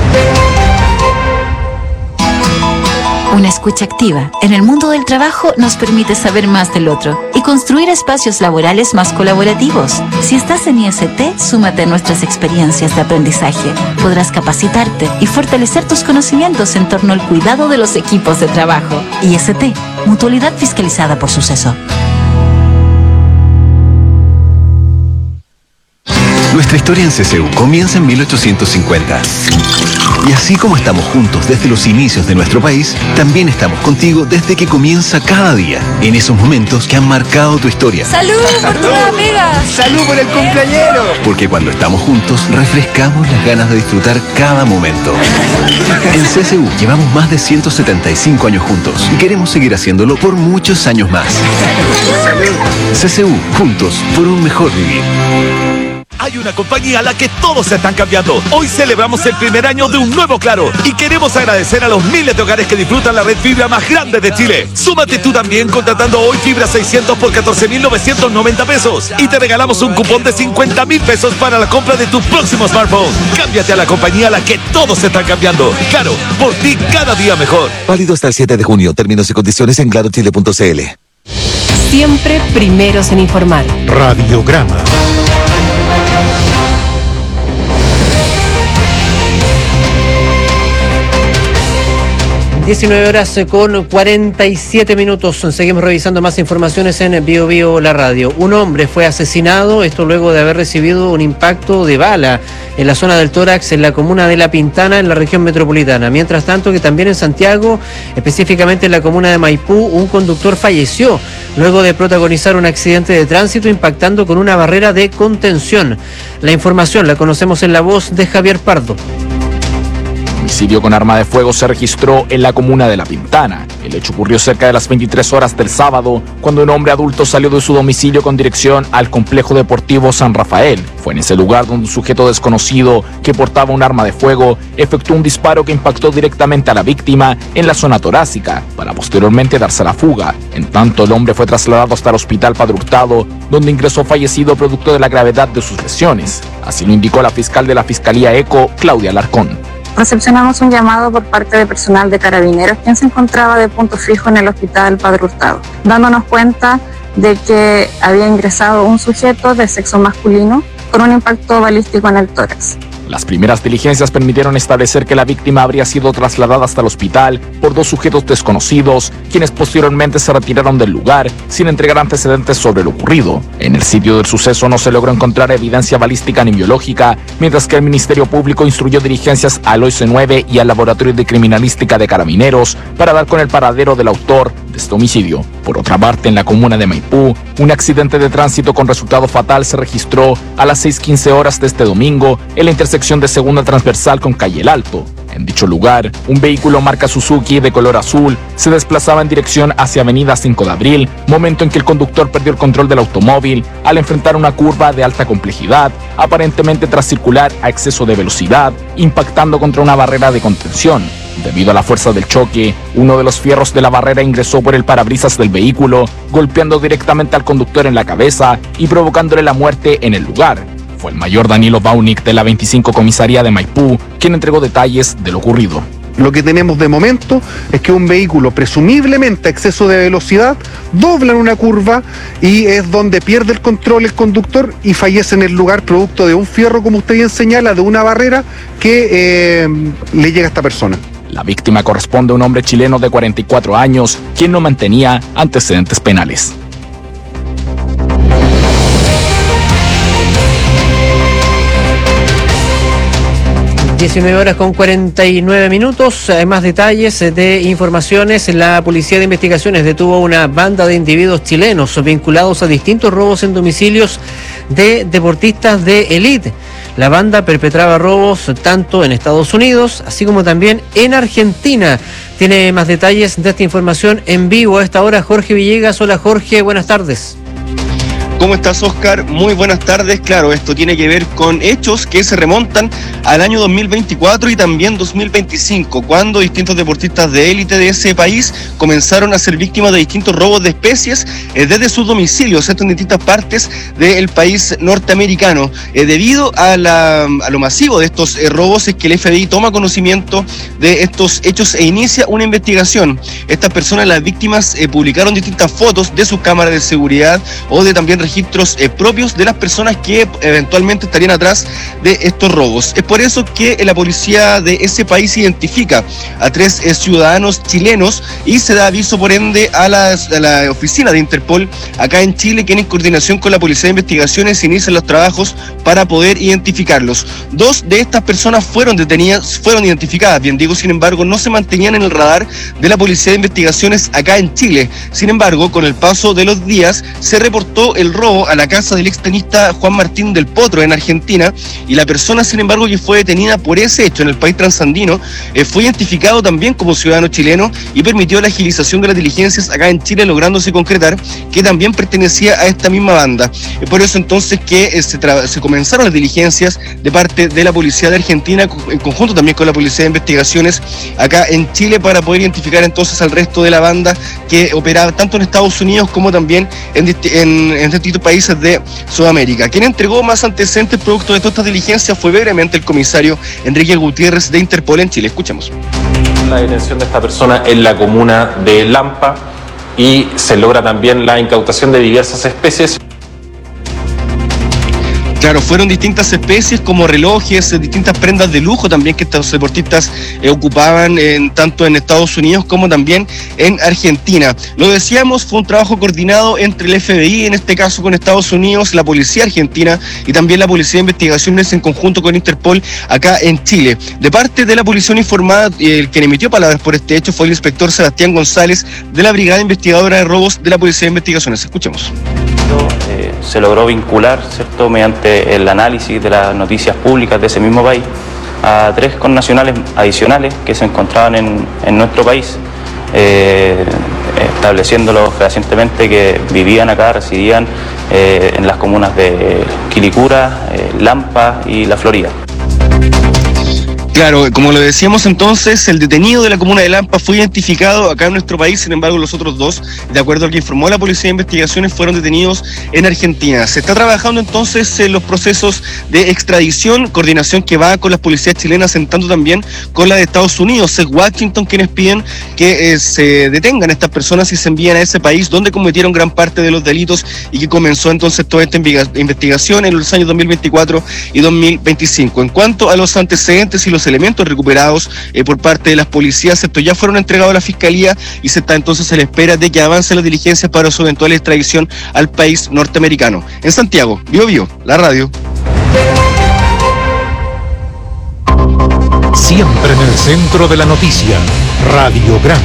Una escucha activa en el mundo del trabajo nos permite saber más del otro y construir espacios laborales más colaborativos. Si estás en I S T, súmate a nuestras experiencias de aprendizaje. Podrás capacitarte y fortalecer tus conocimientos en torno al cuidado de los equipos de trabajo. I S T, mutualidad fiscalizada por Suceso. Nuestra historia en C C U comienza en mil ochocientos cincuenta. Y así como estamos juntos desde los inicios de nuestro país, también estamos contigo desde que comienza cada día, en esos momentos que han marcado tu historia. ¡Salud por tu amiga! ¡Salud por el cumpleañero! Porque cuando estamos juntos, refrescamos las ganas de disfrutar cada momento. En C C U llevamos más de ciento setenta y cinco años juntos y queremos seguir haciéndolo por muchos años más. C C U, juntos por un mejor vivir. Hay una compañía a la que todos se están cambiando. Hoy celebramos el primer año de un nuevo Claro y queremos agradecer a los miles de hogares que disfrutan la red fibra más grande de Chile. Súmate tú también contratando hoy fibra seiscientos por catorce mil novecientos noventa pesos y te regalamos un cupón de cincuenta mil pesos para la compra de tu próximo smartphone. Cámbiate a la compañía a la que todos se están cambiando. Claro, por ti cada día mejor. Válido hasta el siete de junio. Términos y condiciones en claro chile punto c l. Siempre primeros en informar. Radiograma. diecinueve horas con cuarenta y siete minutos. Seguimos revisando más informaciones en Bio Bio la radio. Un hombre fue asesinado, esto luego de haber recibido un impacto de bala en la zona del tórax en la comuna de La Pintana, en la región metropolitana. Mientras tanto, que también en Santiago, específicamente en la comuna de Maipú, un conductor falleció luego de protagonizar un accidente de tránsito impactando con una barrera de contención. La información la conocemos en la voz de Javier Pardo. Homicidio con arma de fuego se registró en la comuna de La Pintana. El hecho ocurrió cerca de las veintitrés horas del sábado, cuando un hombre adulto salió de su domicilio con dirección al complejo deportivo San Rafael. Fue en ese lugar donde un sujeto desconocido que portaba un arma de fuego efectuó un disparo que impactó directamente a la víctima en la zona torácica, para posteriormente darse a la fuga. En tanto, el hombre fue trasladado hasta el hospital Padre Hurtado, donde ingresó fallecido producto de la gravedad de sus lesiones. Así lo indicó la fiscal de la Fiscalía ECO, Claudia Alarcón. Recepcionamos un llamado por parte de personal de Carabineros, quien se encontraba de punto fijo en el hospital Padre Hurtado, dándonos cuenta de que había ingresado un sujeto de sexo masculino con un impacto balístico en el tórax. Las primeras diligencias permitieron establecer que la víctima habría sido trasladada hasta el hospital por dos sujetos desconocidos, quienes posteriormente se retiraron del lugar sin entregar antecedentes sobre lo ocurrido. En el sitio del suceso no se logró encontrar evidencia balística ni biológica, mientras que el Ministerio Público instruyó diligencias al O S nueve y al Laboratorio de Criminalística de Carabineros para dar con el paradero del autor de este homicidio. Por otra parte, en la comuna de Maipú, un accidente de tránsito con resultado fatal se registró a las seis quince horas de este domingo en la intersección de Segunda Transversal con Calle El Alto. En dicho lugar, un vehículo marca Suzuki de color azul se desplazaba en dirección hacia Avenida cinco de abril, momento en que el conductor perdió el control del automóvil al enfrentar una curva de alta complejidad, aparentemente tras circular a exceso de velocidad, impactando contra una barrera de contención. Debido a la fuerza del choque, uno de los fierros de la barrera ingresó por el parabrisas del vehículo, golpeando directamente al conductor en la cabeza y provocándole la muerte en el lugar. Fue el mayor Danilo Baunik de la veinticinco Comisaría de Maipú quien entregó detalles de lo ocurrido. Lo que tenemos de momento es que un vehículo presumiblemente a exceso de velocidad dobla en una curva y es donde pierde el control el conductor y fallece en el lugar producto de un fierro, como usted bien señala, de una barrera que eh, le llega a esta persona. La víctima corresponde a un hombre chileno de cuarenta y cuatro años, quien no mantenía antecedentes penales. diecinueve horas con cuarenta y nueve minutos. Hay más detalles de informaciones. La Policía de Investigaciones detuvo una banda de individuos chilenos vinculados a distintos robos en domicilios de deportistas de élite. La banda perpetraba robos tanto en Estados Unidos, así como también en Argentina. Tiene más detalles de esta información en vivo a esta hora Jorge Villegas. Hola Jorge, buenas tardes. ¿Cómo estás, Oscar? Muy buenas tardes. Claro, esto tiene que ver con hechos que se remontan al año dos mil veinticuatro y también dos mil veinticinco, cuando distintos deportistas de élite de ese país comenzaron a ser víctimas de distintos robos de especies eh, desde sus domicilios, esto en distintas partes del país norteamericano. Eh, debido a, la, a lo masivo de estos eh, robos es que el F B I toma conocimiento de estos hechos e inicia una investigación. Estas personas, las víctimas, eh, publicaron distintas fotos de sus cámaras de seguridad o de también registros eh, propios de las personas que eventualmente estarían atrás de estos robos. Es por eso que la policía de ese país identifica a tres eh, ciudadanos chilenos y se da aviso por ende a, las, a la oficina de Interpol acá en Chile, que en coordinación con la Policía de Investigaciones inician los trabajos para poder identificarlos. Dos de estas personas fueron detenidas, fueron identificadas, bien digo, sin embargo no se mantenían en el radar de la Policía de Investigaciones acá en Chile. Sin embargo, con el paso de los días se reportó el robo a la casa del extenista Juan Martín del Potro en Argentina, y la persona, sin embargo, que fue detenida por ese hecho en el país transandino eh, fue identificado también como ciudadano chileno y permitió la agilización de las diligencias acá en Chile, lográndose concretar que también pertenecía a esta misma banda. Es por eso entonces que eh, se, se comenzaron las diligencias de parte de la Policía de Argentina en conjunto también con la Policía de Investigaciones acá en Chile para poder identificar entonces al resto de la banda que operaba tanto en Estados Unidos como también en, en, en distintos países de Sudamérica. Quien entregó más antecedentes producto de todas estas diligencias fue brevemente el comisario Enrique Gutiérrez de Interpol en Chile. Escuchemos. La detención de esta persona en la comuna de Lampa y se logra también la incautación de diversas especies. Claro, fueron distintas especies como relojes, distintas prendas de lujo también que estos deportistas eh, ocupaban en, tanto en Estados Unidos como también en Argentina. Lo decíamos, fue un trabajo coordinado entre el F B I, en este caso con Estados Unidos, la Policía Argentina y también la Policía de Investigaciones en conjunto con Interpol acá en Chile. De parte de la Policía Uniformada, el quien emitió palabras por este hecho fue el inspector Sebastián González de la Brigada Investigadora de Robos de la Policía de Investigaciones. Escuchemos. Eh, se logró vincular, ¿cierto?, mediante el análisis de las noticias públicas de ese mismo país a tres connacionales adicionales que se encontraban en, en nuestro país, eh, estableciéndolo fehacientemente que vivían acá, residían eh, en las comunas de Quilicura, eh, Lampa y La Florida. Claro, como lo decíamos entonces, el detenido de la comuna de Lampa fue identificado acá en nuestro país, sin embargo los otros dos, de acuerdo a lo que informó la Policía de Investigaciones, fueron detenidos en Argentina. Se está trabajando entonces en los procesos de extradición, coordinación que va con las policías chilenas, sentando también con la de Estados Unidos. Es Washington quienes piden que eh, se detengan estas personas y se envíen a ese país donde cometieron gran parte de los delitos y que comenzó entonces toda esta investigación en los años dos mil veinticuatro y dos mil veinticinco. En cuanto a los antecedentes y los elementos recuperados eh, por parte de las policías, estos ya fueron entregados a la Fiscalía y se está entonces a la espera de que avancen las diligencias para su eventual extradición al país norteamericano. En Santiago, Bio Bio, la radio. Siempre en el centro de la noticia, Radiograma.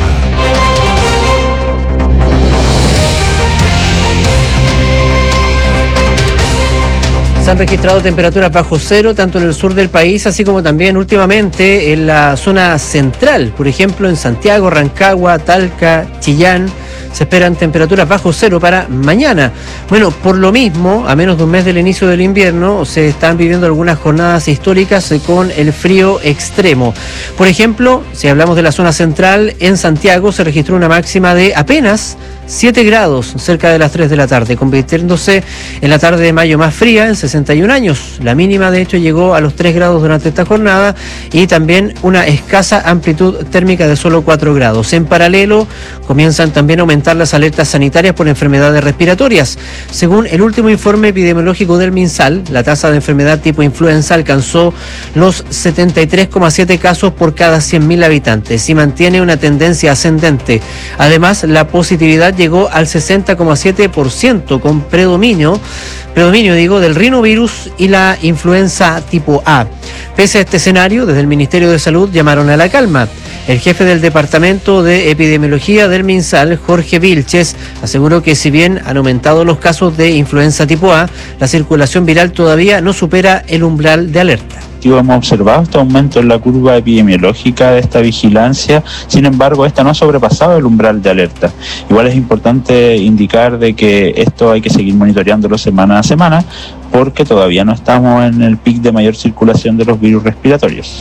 Se han registrado temperaturas bajo cero tanto en el sur del país, así como también últimamente en la zona central, por ejemplo en Santiago, Rancagua, Talca, Chillán. Se esperan temperaturas bajo cero para mañana. Bueno, por lo mismo, a menos de un mes del inicio del invierno, se están viviendo algunas jornadas históricas con el frío extremo. Por ejemplo, si hablamos de la zona central, en Santiago se registró una máxima de apenas siete grados cerca de las tres de la tarde, convirtiéndose en la tarde de mayo más fría en sesenta y un años. La mínima, de hecho, llegó a los tres grados durante esta jornada y también una escasa amplitud térmica de solo cuatro grados. En paralelo, comienzan también a aumentar las alertas sanitarias por enfermedades respiratorias. Según el último informe epidemiológico del MinSal, la tasa de enfermedad tipo influenza alcanzó los setenta y tres coma siete casos por cada cien mil habitantes y mantiene una tendencia ascendente. Además, la positividad llegó al sesenta coma siete por ciento con predominio, predominio digo, del rinovirus y la influenza tipo A. Pese a este escenario, desde el Ministerio de Salud llamaron a la calma. El jefe del Departamento de Epidemiología del MinSal, Jorge Vilches, aseguró que si bien han aumentado los casos de influenza tipo A, la circulación viral todavía no supera el umbral de alerta. Hemos observado este aumento en la curva epidemiológica de esta vigilancia, sin embargo esta no ha sobrepasado el umbral de alerta. Igual es importante indicar de que esto hay que seguir monitoreándolo semana a semana porque todavía no estamos en el pic de mayor circulación de los virus respiratorios.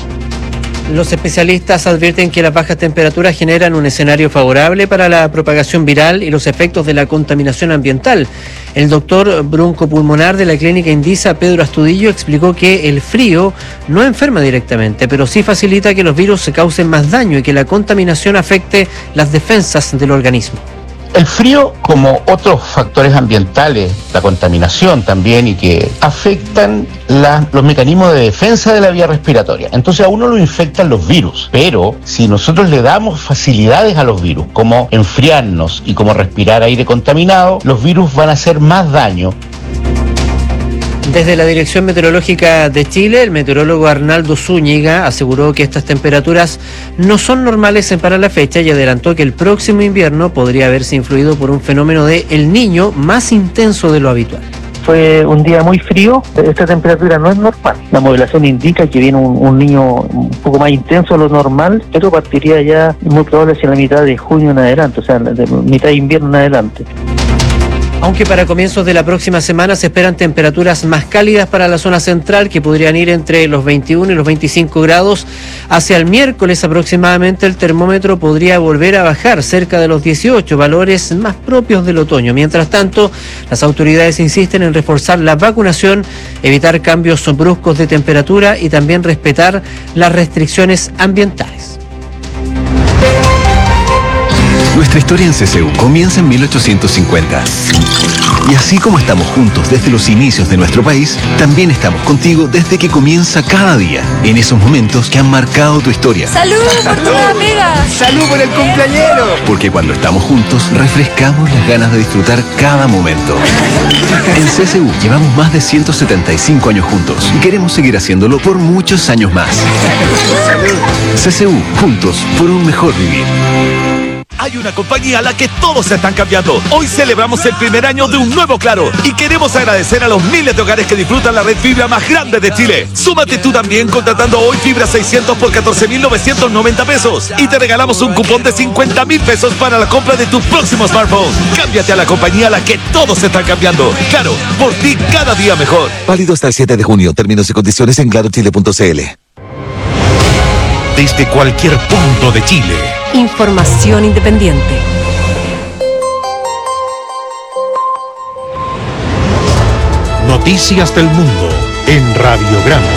Los especialistas advierten que las bajas temperaturas generan un escenario favorable para la propagación viral y los efectos de la contaminación ambiental. El doctor broncopulmonar de la clínica Indisa, Pedro Astudillo, explicó que el frío no enferma directamente, pero sí facilita que los virus se causen más daño y que la contaminación afecte las defensas del organismo. El frío, como otros factores ambientales, la contaminación también, y que afectan la, los mecanismos de defensa de la vía respiratoria. Entonces a uno lo infectan los virus, pero si nosotros le damos facilidades a los virus, como enfriarnos y como respirar aire contaminado, los virus van a hacer más daño. Desde la Dirección Meteorológica de Chile, el meteorólogo Arnaldo Zúñiga aseguró que estas temperaturas no son normales para la fecha y adelantó que el próximo invierno podría haberse influido por un fenómeno de El Niño más intenso de lo habitual. Fue un día muy frío, esta temperatura no es normal. La modelación indica que viene un, un niño un poco más intenso de lo normal, pero partiría ya muy probable hacia la mitad de junio en adelante, o sea, de mitad de invierno en adelante. Aunque para comienzos de la próxima semana se esperan temperaturas más cálidas para la zona central, que podrían ir entre los veintiuno y los veinticinco grados. Hacia el miércoles aproximadamente el termómetro podría volver a bajar cerca de los dieciocho, valores más propios del otoño. Mientras tanto, las autoridades insisten en reforzar la vacunación, evitar cambios bruscos de temperatura y también respetar las restricciones ambientales. Nuestra historia en C C U comienza en mil ochocientos cincuenta. Y así como estamos juntos desde los inicios de nuestro país, también estamos contigo desde que comienza cada día, en esos momentos que han marcado tu historia. ¡Salud por tu amiga! ¡Salud por el cumpleañero! Porque cuando estamos juntos, refrescamos las ganas de disfrutar cada momento. En C C U llevamos más de ciento setenta y cinco años juntos y queremos seguir haciéndolo por muchos años más. C C U, juntos por un mejor vivir. Hay una compañía a la que todos se están cambiando. Hoy celebramos el primer año de un nuevo Claro y queremos agradecer a los miles de hogares que disfrutan la red fibra más grande de Chile. Súmate tú también contratando hoy fibra seiscientos por catorce mil novecientos noventa pesos y te regalamos un cupón de cincuenta mil pesos para la compra de tu próximo smartphone. Cámbiate a la compañía a la que todos se están cambiando. Claro, por ti cada día mejor. Válido hasta el siete de junio. Términos y condiciones en claro chile punto c l. Desde cualquier punto de Chile. Información independiente. Noticias del mundo en Radiograma.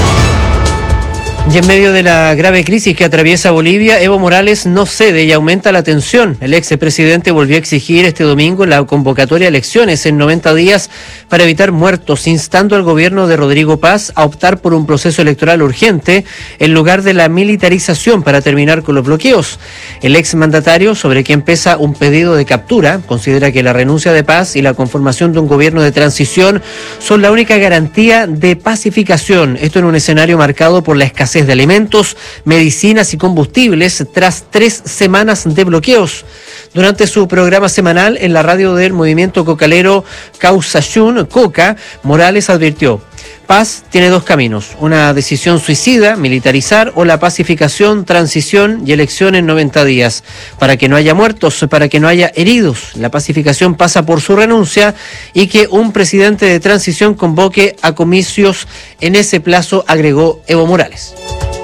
Y en medio de la grave crisis que atraviesa Bolivia, Evo Morales no cede y aumenta la tensión. El expresidente volvió a exigir este domingo la convocatoria a elecciones en noventa días para evitar muertos, instando al gobierno de Rodrigo Paz a optar por un proceso electoral urgente en lugar de la militarización para terminar con los bloqueos. El exmandatario, sobre quien pesa un pedido de captura, considera que la renuncia de Paz y la conformación de un gobierno de transición son la única garantía de pacificación. Esto en un escenario marcado por la escasez de alimentos, medicinas y combustibles tras tres semanas de bloqueos. Durante su programa semanal en la radio del movimiento cocalero Causayún, Coca, Morales advirtió: paz tiene dos caminos, una decisión suicida, militarizar, o la pacificación, transición y elección en noventa días. Para que no haya muertos, para que no haya heridos, la pacificación pasa por su renuncia y que un presidente de transición convoque a comicios en ese plazo, agregó Evo Morales.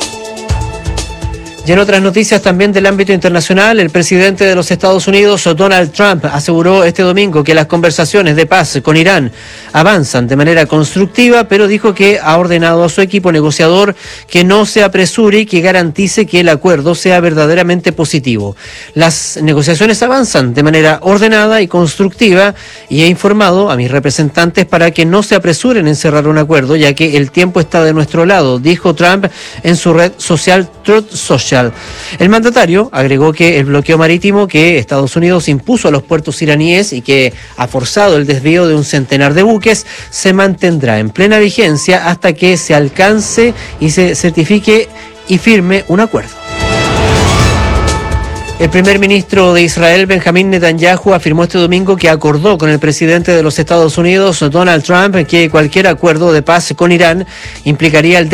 Y en otras noticias también del ámbito internacional, el presidente de los Estados Unidos, Donald Trump, aseguró este domingo que las conversaciones de paz con Irán avanzan de manera constructiva, pero dijo que ha ordenado a su equipo negociador que no se apresure y que garantice que el acuerdo sea verdaderamente positivo. Las negociaciones avanzan de manera ordenada y constructiva y he informado a mis representantes para que no se apresuren en cerrar un acuerdo, ya que el tiempo está de nuestro lado, dijo Trump en su red social Truth Social. El mandatario agregó que el bloqueo marítimo que Estados Unidos impuso a los puertos iraníes y que ha forzado el desvío de un centenar de buques se mantendrá en plena vigencia hasta que se alcance y se certifique y firme un acuerdo. El primer ministro de Israel, Benjamín Netanyahu, afirmó este domingo que acordó con el presidente de los Estados Unidos, Donald Trump, que cualquier acuerdo de paz con Irán implicaría el